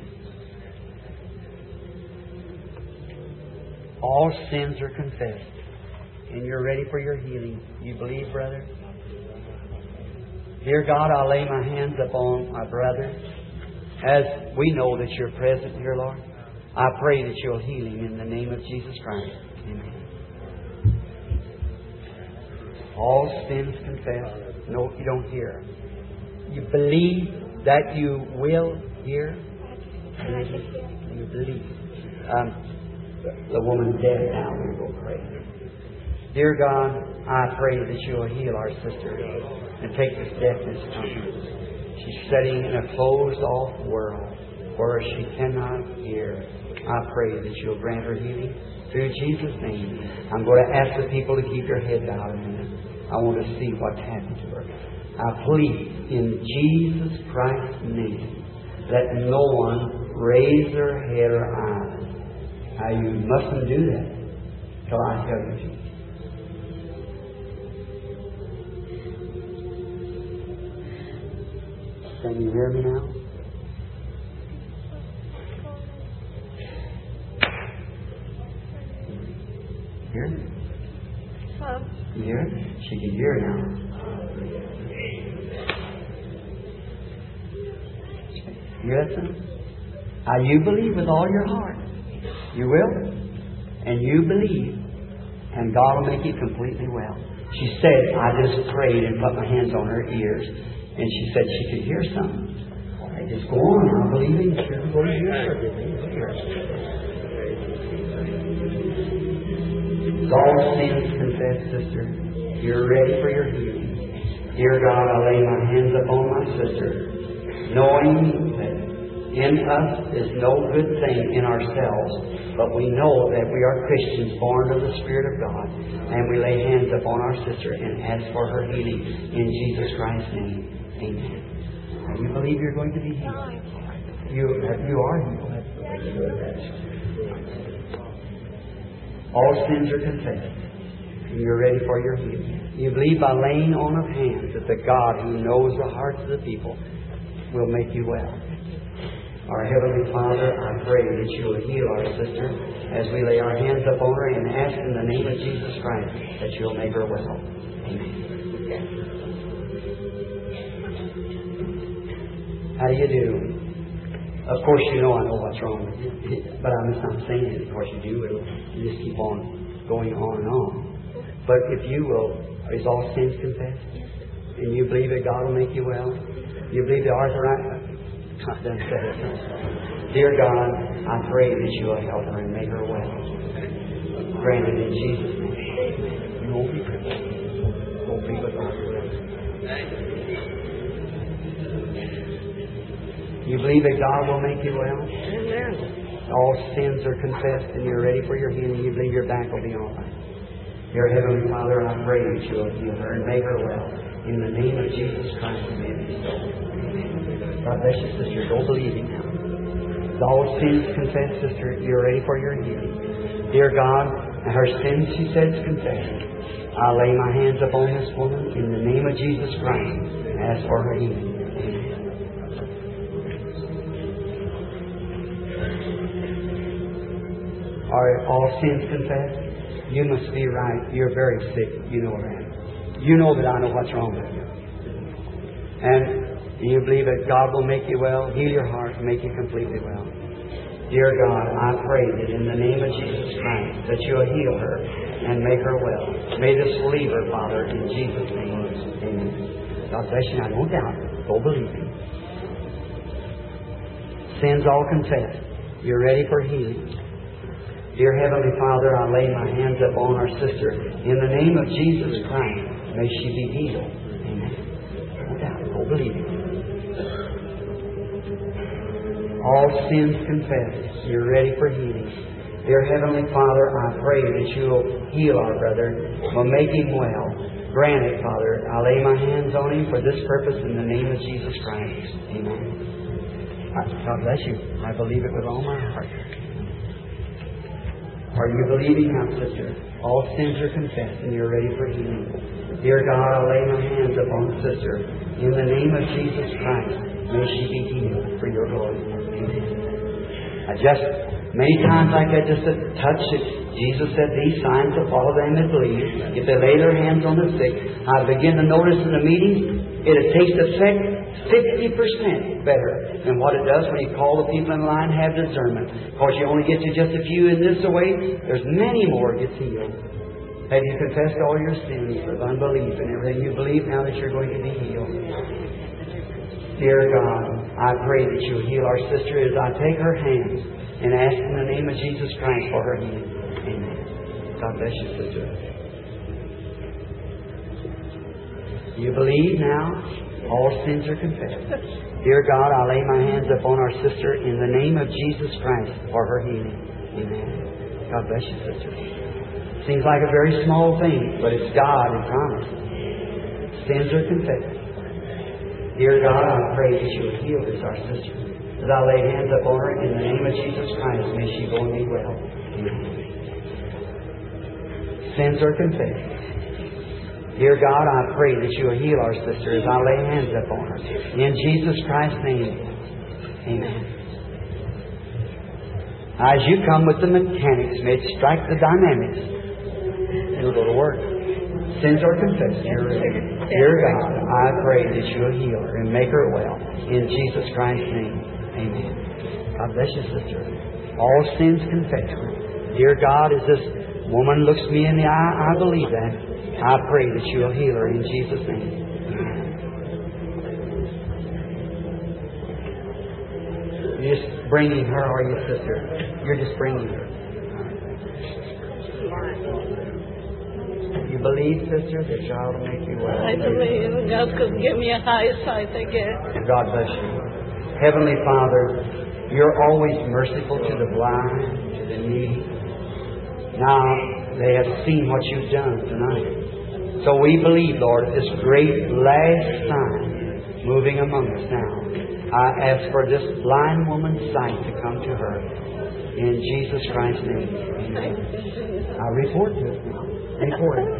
All sins are confessed, and you're ready for your healing. You believe, brother? Dear God, I lay my hands upon my brother. As we know that you're present here, Lord, I pray that you'll heal him in the name of Jesus Christ. Amen. All sins confessed. No, you don't hear. You believe that you will hear. You believe. The woman's dead now. We will pray. Dear God, I pray that you'll heal our sister and take this deafness from her. She's studying in a closed-off world where she cannot hear. I pray that you'll grant her healing through Jesus' name. I'm going to ask the people to keep their head bowed a minute. I want to see what's happened to her. I plead in Jesus Christ's name that no one raise their head or eyes. Now, you mustn't do that till I tell you to. Can you hear me now? Hear me? You hear it? She can hear now. You hear that, son? Now you believe with all your heart. You will? And you believe. And God will make you completely well. She said, I just prayed and put my hands on her ears. And she said she could hear something. I just go on. I believe in you. Go to hear her. All sins confessed, sister. You're ready for your healing. Dear God, I lay my hands upon my sister, knowing that in us is no good thing in ourselves, but we know that we are Christians born of the Spirit of God, and we lay hands upon our sister and ask for her healing in Jesus Christ's name. Amen. Now, you believe you're going to be healed? You are healed. All sins are confessed. And you're ready for your healing. You believe by laying on of hands that the God who knows the hearts of the people will make you well. Our Heavenly Father, I pray that you will heal our sister as we lay our hands upon her and ask in the name of Jesus Christ that you'll make her well. Amen. How do you do? Of course, you know I know what's wrong with you. But I'm just not saying it. Of course, you do. You just keep on going on and on. But if you will, is all sins confessed? And you believe that God will make you well? You believe the arthritis? I done said it. Dear God, I pray that you will help her and make her well. Grant it in Jesus' name. You won't be crippled. You won't be with arthritis. You believe that God will make you well? All sins are confessed and you're ready for your healing. You believe your back will be all right. Dear Heavenly Father, I pray that you will heal her and make her well. In the name of Jesus Christ, may it be so. God bless you, sister. Go believing now. All sins confessed, sister. You're ready for your healing. Dear God, her sins, she said, is confessed. I lay my hands upon this woman in the name of Jesus Christ and ask for her healing. Are all sins confessed? You must be right. You're very sick. You know that. You know that I know what's wrong with you. And you believe that God will make you well, heal your heart, and make you completely well. Dear God, I pray that in the name of Jesus Christ that you'll heal her and make her well. May this leave her, Father, in Jesus' name. Amen. God bless you. Now, don't doubt it. Go believe Him. Sins all confessed. You're ready for healing. Dear Heavenly Father, I lay my hands upon our sister. In the name of Jesus Christ, may she be healed. Amen. Don't doubt it. Go believe Him. All sins confessed. You're ready for healing. Dear Heavenly Father, I pray that you'll heal our brother, will make him well. Grant it, Father. I lay my hands on him for this purpose in the name of Jesus Christ. Amen. God bless you. I believe it with all my heart. Are you believing now, sister? All sins are confessed and you're ready for healing. Dear God, I lay my hands upon the sister. In the name of Jesus Christ, may she be healed for your glory. Amen. Many times I get just a touch it. Jesus said these signs will follow them that believe. If they lay their hands on the sick, I begin to notice in the meetings, it takes effect 50% better than what it does when you call the people in line and have discernment. Because you only get to just a few in this way, there's many more gets healed. Have you confessed all your sins of unbelief and everything you believe now that you're going to be healed? Dear God, I pray that you heal our sister as I take her hands and ask in the name of Jesus Christ for her healing. Amen. God bless you, sister. You believe now? All sins are confessed. Dear God, I lay my hands upon our sister in the name of Jesus Christ for her healing. Amen. God bless you, sister. Seems like a very small thing, but it's God who promised. Sins are confessed. Dear God, I pray that you will heal this, our sister. As I lay hands upon her in the name of Jesus Christ, may she go and be well. Amen. Sins are confessed. Dear God, I pray that you will heal our sister as I lay hands upon her. In Jesus Christ's name, amen. As you come with the mechanics, may it strike the dynamics. It'll go to work. Sins are confessed. Dear God, I pray that you will heal her and make her well. In Jesus Christ's name, amen. God bless you, sister. All sins confessed. Dear God, as this woman looks me in the eye, I believe that. I pray that you will heal her in Jesus' name. Amen. You're just bringing her, are you, sister? You're just bringing her. You believe, sister, that God will make you well? I believe God could give me a eyesight again. God bless you. Heavenly Father, you're always merciful to the blind, to the needy. Now they have seen what you've done tonight. So we believe, Lord, this great last sign moving among us now. I ask for this blind woman's sight to come to her. In Jesus Christ's name. Amen. I report to it now. Report it.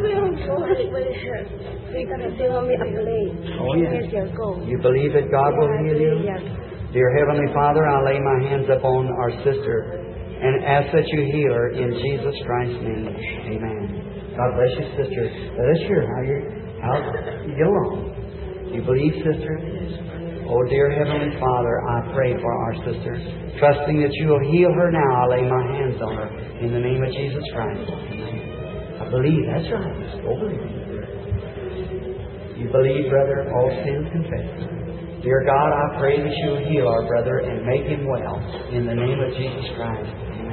Oh, yes. You believe that God will heal you? Dear Heavenly Father, I lay my hands upon our sister and ask that you heal her in Jesus Christ's name. Amen. God bless you, sister. Let us hear how you get along. You believe, sister? Oh, dear Heavenly Father, I pray for our sister. Trusting that you will heal her now, I lay my hands on her in the name of Jesus Christ. I believe. That's right. Go believe. You believe, brother, all sins confessed. Dear God, I pray that you will heal our brother and make him well in the name of Jesus Christ.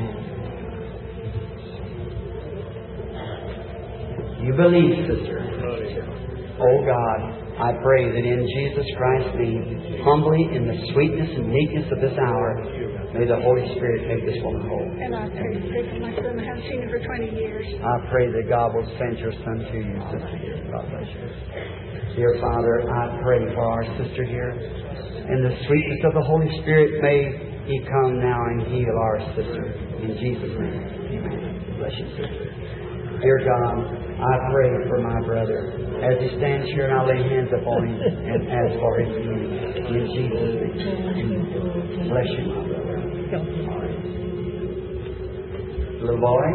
You believe, sister. Oh God, I pray that in Jesus Christ's name, humbly in the sweetness and meekness of this hour, may the Holy Spirit make this woman whole. And I pray for my son. I haven't seen him for 20 years. I pray that God will send your son to you, sister. God bless you. Dear Father, I pray for our sister here. In the sweetness of the Holy Spirit, may He come now and heal our sister. In Jesus' name. Amen. Bless you, sister. Dear God, I pray for my brother as he stands here and I lay hands upon him and ask for his healing. In Jesus' name. Bless you, my brother. Little boy,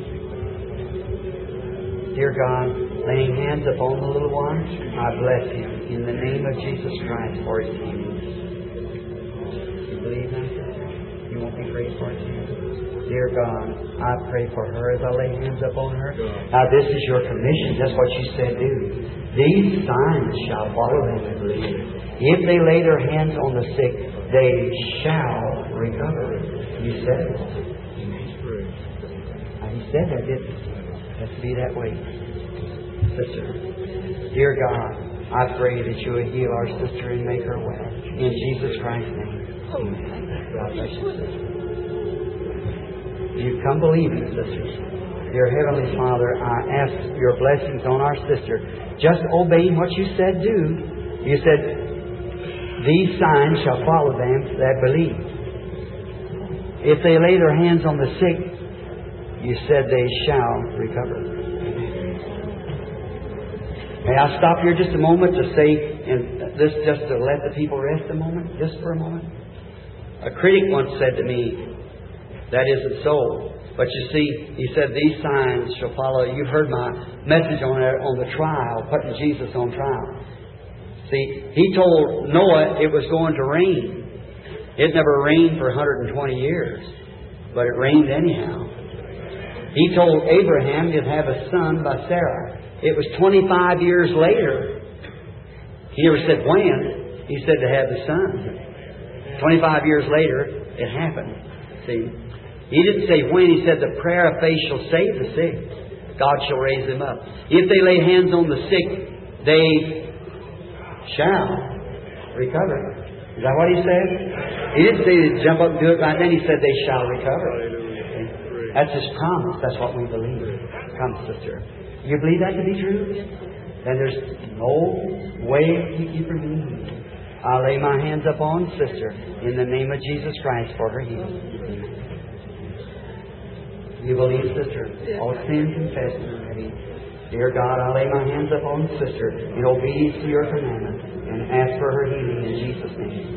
dear God, laying hands upon the little one, I bless him in the name of Jesus Christ for his healing. You believe that? You won't be prayed for it? Dear God, I pray for her as I lay hands upon her. Now this is your commission. That's what you said do. These signs shall follow them that believe. If they lay their hands on the sick, they shall recover. You said it. He said that, didn't he? It has to be that way. Sister, dear God, I pray that you will heal our sister and make her well. In Jesus Christ's name. Amen. God bless you, sister. You come believing, sisters. Dear Heavenly Father, I ask your blessings on our sister. Just obeying what you said do. You said, these signs shall follow them that believe. If they lay their hands on the sick, You said they shall recover. May I stop here just a moment to say, and this just to let the people rest a moment, just for a moment? A critic once said to me, that isn't so. But you see, he said, these signs shall follow. You've heard my message on the trial, putting Jesus on trial. See, He told Noah it was going to rain. It never rained for 120 years, but it rained anyhow. He told Abraham he'd have a son by Sarah. It was 25 years later. He never said when. He said to have the son. 25 years later, it happened. See, He didn't say when. He said the prayer of faith shall save the sick. God shall raise them up. If they lay hands on the sick, they shall recover. Is that what He said? He didn't say to jump up and do it right then. He said they shall recover. That's His promise. That's what we believe. Come, sister. You believe that to be true? Then there's no way to keep you from being healed. I'll lay my hands upon sister in the name of Jesus Christ for her healing. You believe, sister? All sin confessed and ready. Dear God, I lay my hands upon sister in obedience to Your commandment and ask for her healing in Jesus' name.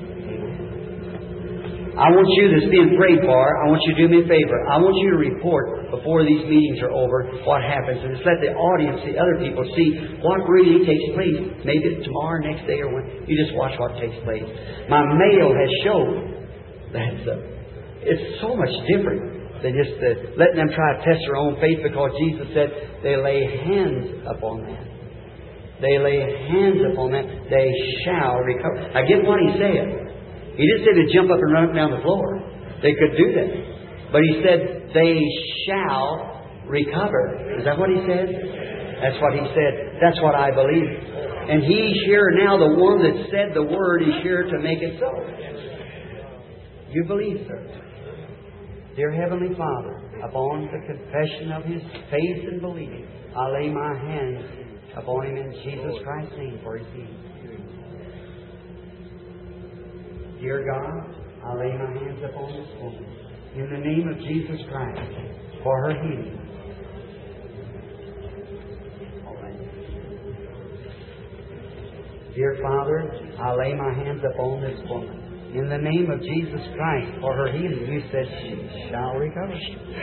I want you that's being prayed for, I want you to do me a favor. I want you to report before these meetings are over what happens. And just let the audience, the other people, see what really takes place. Maybe it's tomorrow, next day, or when. You just watch what takes place. My mail has showed that it's so much different than just letting them try to test their own faith, because Jesus said they lay hands upon that. They lay hands upon that. They shall recover. I get what He said. He didn't say to jump up and run up and down the floor. They could do that. But He said, they shall recover. Is that what He said? That's what He said. That's what I believe. And He's here now, the one that said the word is here to make it so. You believe, sir? Dear Heavenly Father, upon the confession of his faith and believing, I lay my hands upon him in Jesus Christ's name for his healing. Dear God, I lay my hands upon this woman in the name of Jesus Christ for her healing. Dear Father, I lay my hands upon this woman in the name of Jesus Christ for her healing. You said she shall recover.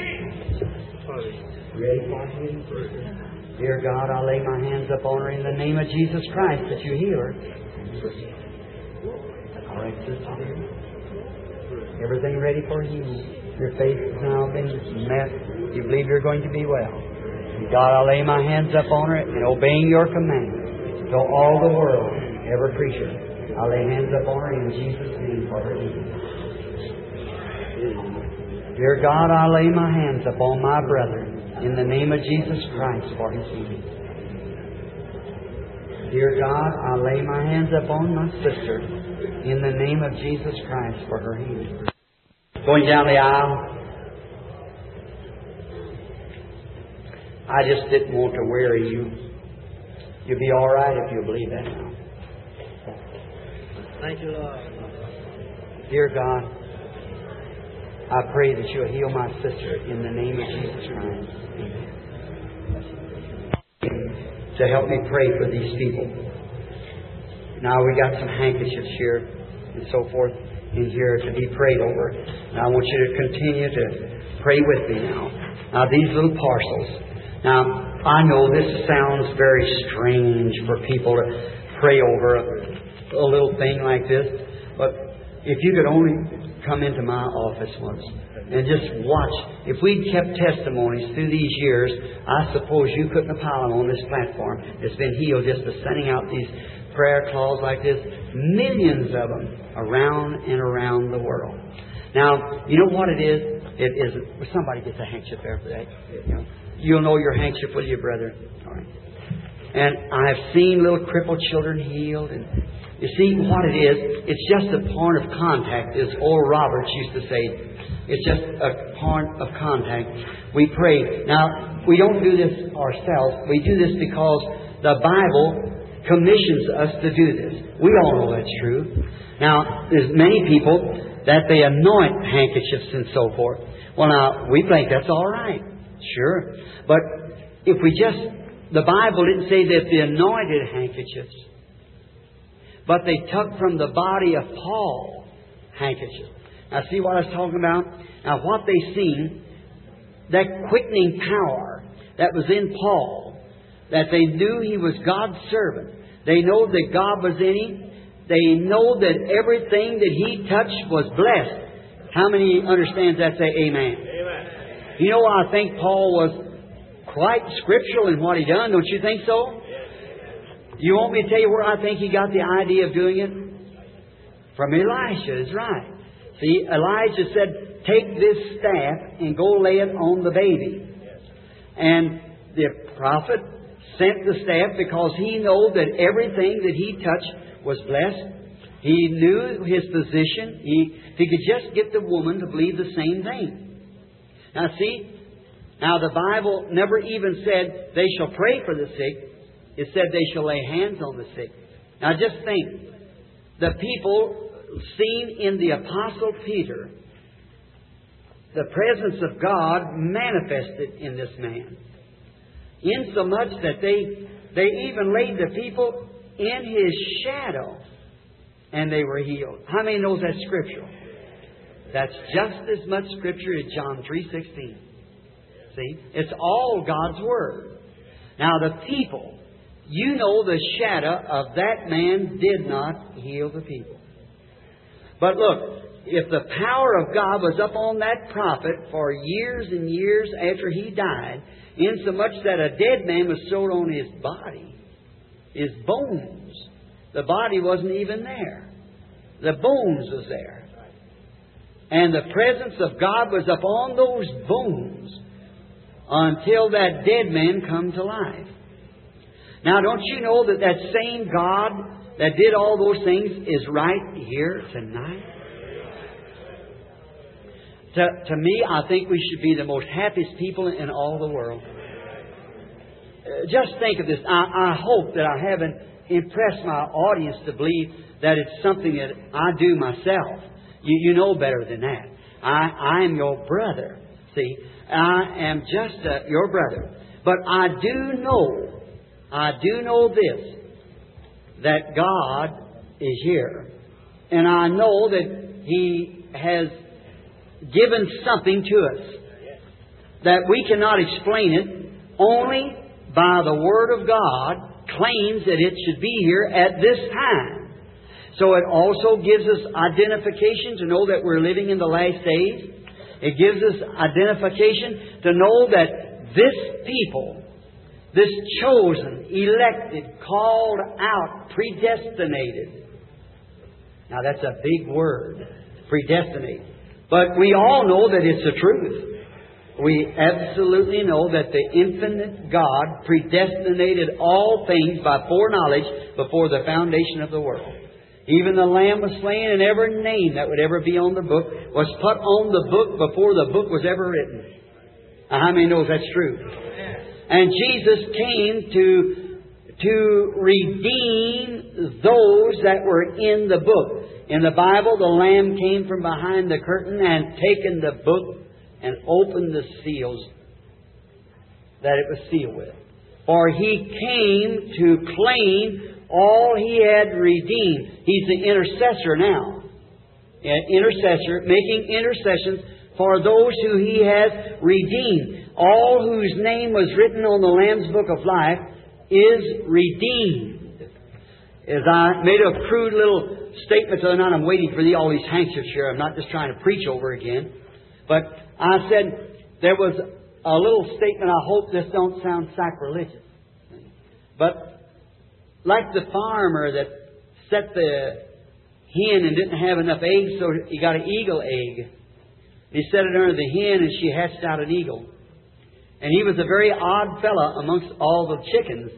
Ready for healing? Dear God, I lay my hands upon her in the name of Jesus Christ that you heal her. All right, sister dear. Everything ready for healing. Your faith has now been met. You believe you're going to be well. And God, I lay my hands upon her and obeying your commandments. So all the world, every creature, I lay hands upon her in Jesus' name for her healing. Dear God, I lay my hands upon my brother in the name of Jesus Christ for his healing. Dear God, I lay my hands upon my sister in the name of Jesus Christ for her healing. Going down the aisle, I just didn't want to weary you. You'll be all right if you believe that now. Thank you, Lord. Dear God, I pray that you'll heal my sister in the name of Jesus Christ. To help me pray for these people. Now we got some handkerchiefs here and so forth in here to be prayed over. Now I want you to continue to pray with me now. Now these little parcels. Now I know this sounds very strange for people to pray over a little thing like this, but if you could only come into my office once and just watch. If we'd kept testimonies through these years, I suppose you couldn't have piled on this platform that's been healed just by sending out these prayer calls like this. Millions of them around and around the world. Now, you know what it is? It is, somebody gets a handkerchief there for that. You'll know your handkerchief with you, brother. All right. And I've seen little crippled children healed. And you see what it is? It's just a point of contact, as Oral Roberts used to say. It's just a point of contact. We pray. Now, we don't do this ourselves. We do this because the Bible commissions us to do this. We all know that's true. Now, there's many people that they anoint handkerchiefs and so forth. Well, now, we think that's all right. Sure. But if we the Bible didn't say that the anointed handkerchiefs, but they took from the body of Paul handkerchiefs. Now see what I was talking about? Now what they seen, that quickening power that was in Paul, that they knew he was God's servant. They know that God was in him. They know that everything that he touched was blessed. How many understands that? Say amen. Amen. You know, I think Paul was quite scriptural in what he done. Don't you think so? You want me to tell you where I think he got the idea of doing it? From Elisha, is right. See, Elijah said, take this staff and go lay it on the baby. And the prophet sent the staff because he knew that everything that he touched was blessed. He knew his position. If he could just get the woman to believe the same thing. Now see, now the Bible never even said they shall pray for the sick. It said they shall lay hands on the sick. Now just think, the people seen in the Apostle Peter, the presence of God manifested in this man. Insomuch that they even laid the people in his shadow and they were healed. How many knows that's scriptural? That's just as much scripture as John 3:16. See? It's all God's Word. Now the people, you know the shadow of that man did not heal the people. But look, if the power of God was up on that prophet for years and years after he died, insomuch that a dead man was sewed on his body, his bones. The body wasn't even there. The bones was there. And the presence of God was upon those bones until that dead man come to life. Now, don't you know that that same God that did all those things is right here tonight? To me, I think we should be the most happiest people in all the world. Just think of this. I hope that I haven't impressed my audience to believe that it's something that I do myself. You know better than that. I am your brother. See, I am just your brother. But I do know this, that God is here. And I know that He has given something to us that we cannot explain it. Only by the Word of God claims that it should be here at this time. So it also gives us identification to know that we're living in the last days. It gives us identification to know that this people, this chosen, elected, called out, predestinated. Now that's a big word, predestinate. But we all know that it's the truth. We absolutely know that the infinite God predestinated all things by foreknowledge before the foundation of the world. Even the Lamb was slain, and every name that would ever be on the book was put on the book before the book was ever written. Now, how many knows that's true? And Jesus came to redeem those that were in the book. In the Bible, the Lamb came from behind the curtain and taken the book and opened the seals that it was sealed with. For He came to claim all He had redeemed. He's the intercessor now. An intercessor, making intercessions for those who He has redeemed. All whose name was written on the Lamb's Book of Life is redeemed. As I made a crude little statement the other night, I'm waiting for all these handkerchiefs here. I'm not just trying to preach over again. But I said there was a little statement. I hope this don't sound sacrilegious. But like the farmer that set the hen and didn't have enough eggs, so he got an eagle egg. He set it under the hen and she hatched out an eagle. And he was a very odd fella amongst all the chickens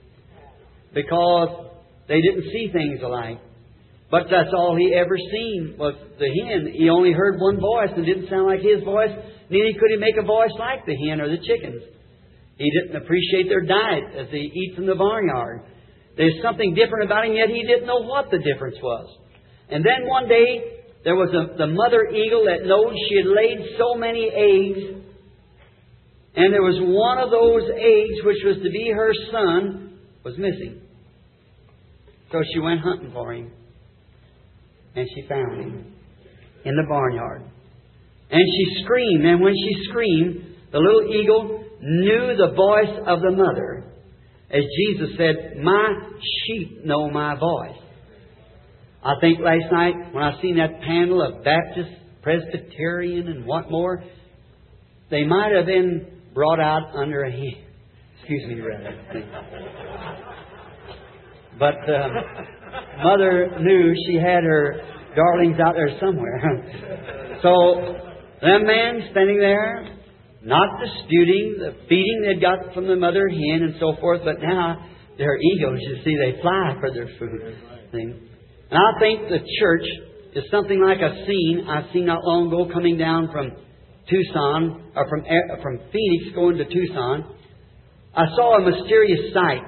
because they didn't see things alike. But that's all he ever seen was the hen. He only heard one voice and it didn't sound like his voice. Neither could he make a voice like the hen or the chickens. He didn't appreciate their diet as they eat from the barnyard. There's something different about him, yet he didn't know what the difference was. And then one day, there was the mother eagle that knowed she had laid so many eggs And there was one of those eggs, which was to be her son, was missing. So she went hunting for him. And she found him in the barnyard. And she screamed. And when she screamed, the little eagle knew the voice of the mother. As Jesus said, "My sheep know my voice." I think last night when I seen that panel of Baptist, Presbyterian, and what more, they might have been brought out under a hand. Excuse me, brother. But Mother knew she had her darlings out there somewhere. So, that man standing there, not disputing the feeding they'd got from the mother hen and so forth, but now they're eagles, you see, they fly for their food. And I think the church is something like a scene I seen not long ago coming down from Tucson, or from Phoenix going to Tucson. I saw a mysterious sight.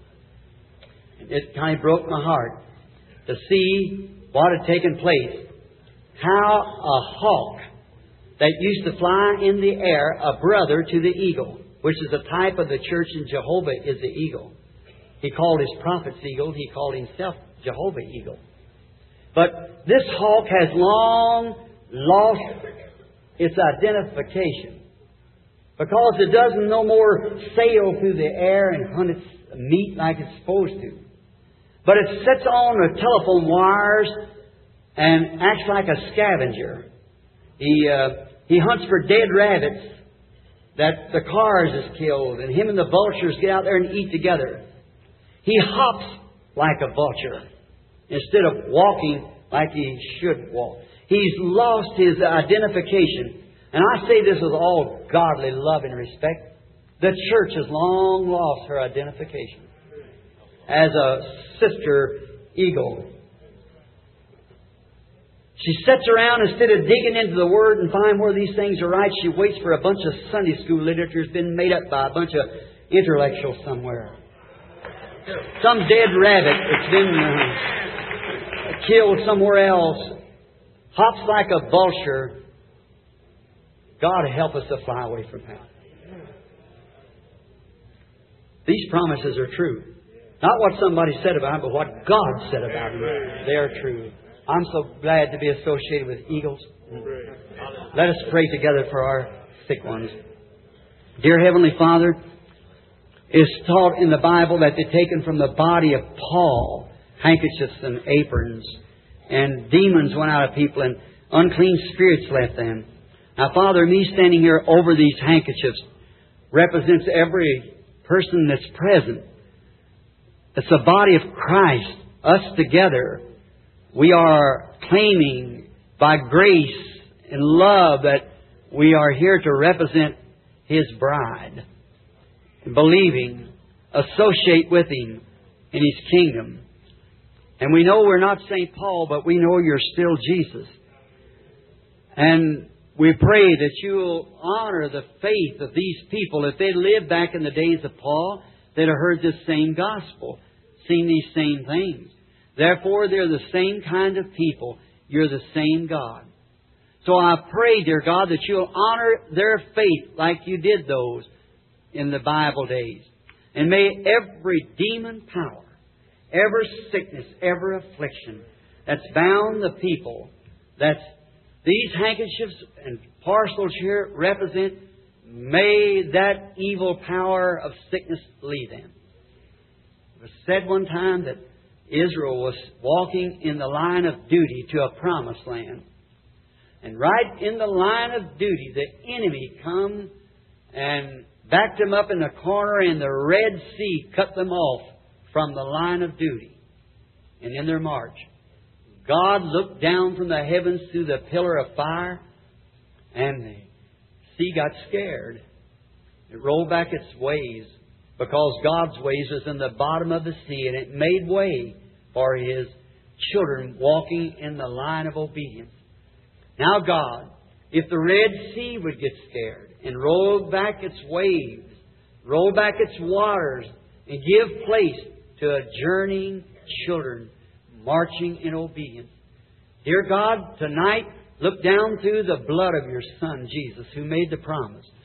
It kind of broke my heart to see what had taken place. How a hawk that used to fly in the air, a brother to the eagle, which is a type of the church in Jehovah, is the eagle. He called his prophets eagle. He called himself Jehovah eagle. But this hawk has long lost its identification because it doesn't no more sail through the air and hunt its meat like it's supposed to. But it sits on the telephone wires and acts like a scavenger. He hunts for dead rabbits that the cars has killed, and him and the vultures get out there and eat together. He hops like a vulture instead of walking like he should walk. He's lost his identification. And I say this with all godly love and respect. The church has long lost her identification as a sister eagle. She sits around instead of digging into the Word and find where these things are right. She waits for a bunch of Sunday school literature that's been made up by a bunch of intellectuals somewhere. Some dead rabbit that's been killed somewhere else hops like a vulture. God help us to fly away from that. These promises are true. Not what somebody said about them, but what God said about them. They are true. I'm so glad to be associated with eagles. Let us pray together for our sick ones. Dear Heavenly Father, it's taught in the Bible that they're taken from the body of Paul, handkerchiefs and aprons, and demons went out of people and unclean spirits left them. Now, Father, me standing here over these handkerchiefs represents every person that's present. It's the body of Christ, us together. We are claiming by grace and love that we are here to represent His bride. And believing, associate with Him in His kingdom. And we know we're not St. Paul, but we know you're still Jesus. And we pray that you'll honor the faith of these people. If they lived back in the days of Paul, they'd have heard this same gospel, seen these same things. Therefore, they're the same kind of people. You're the same God. So I pray, dear God, that you'll honor their faith like you did those in the Bible days. And may every demon power, every sickness, every affliction that's bound the people, that's these handkerchiefs and parcels here represent, may that evil power of sickness leave them. It was said one time that Israel was walking in the line of duty to a promised land. And right in the line of duty, the enemy come and backed them up in the corner, and the Red Sea cut them off from the line of duty. And in their march, God looked down from the heavens through the pillar of fire, and the sea got scared. It rolled back its waves because God's ways was in the bottom of the sea, and it made way for His children walking in the line of obedience. Now God, if the Red Sea would get scared and roll back its waves, roll back its waters, and give place to a journeying children marching in obedience. Dear God, tonight, look down through the blood of your Son, Jesus, who made the promise.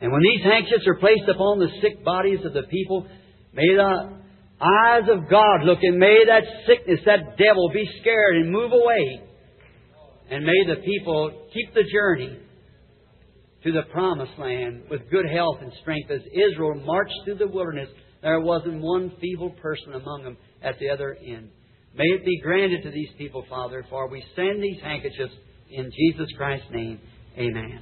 And when these handkerchiefs are placed upon the sick bodies of the people, may the eyes of God look, and may that sickness, that devil, be scared and move away. And may the people keep the journey to the promised land with good health and strength. As Israel marched through the wilderness, there wasn't one feeble person among them at the other end. May it be granted to these people, Father, for we send these handkerchiefs in Jesus Christ's name. Amen.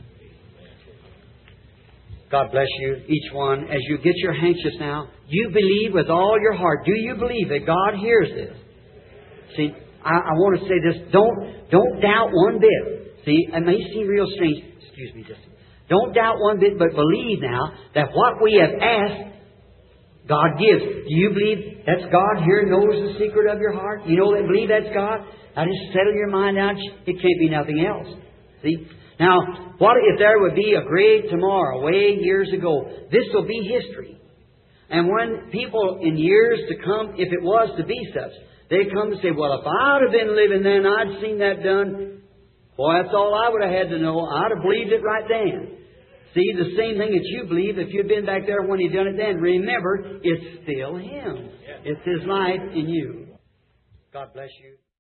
God bless you, each one. As you get your handkerchiefs now, you believe with all your heart. Do you believe that God hears this? See, I want to say this. Don't doubt one bit. See, it may seem real strange. Excuse me just a minute. Don't doubt one bit, but believe now that what we have asked, God gives. Do you believe that's God here, knows the secret of your heart? You know that believe that's God? Now just settle your mind out. It can't be nothing else. See? Now, what if there would be a great tomorrow, way years ago? This will be history. And when people in years to come, if it was to be such, they come and say, well, if I'd have been living then, I'd seen that done. Boy, that's all I would have had to know. I'd have believed it right then. See, the same thing that you believe, if you'd been back there when He done it then, remember, it's still Him. It's His life in you. God bless you.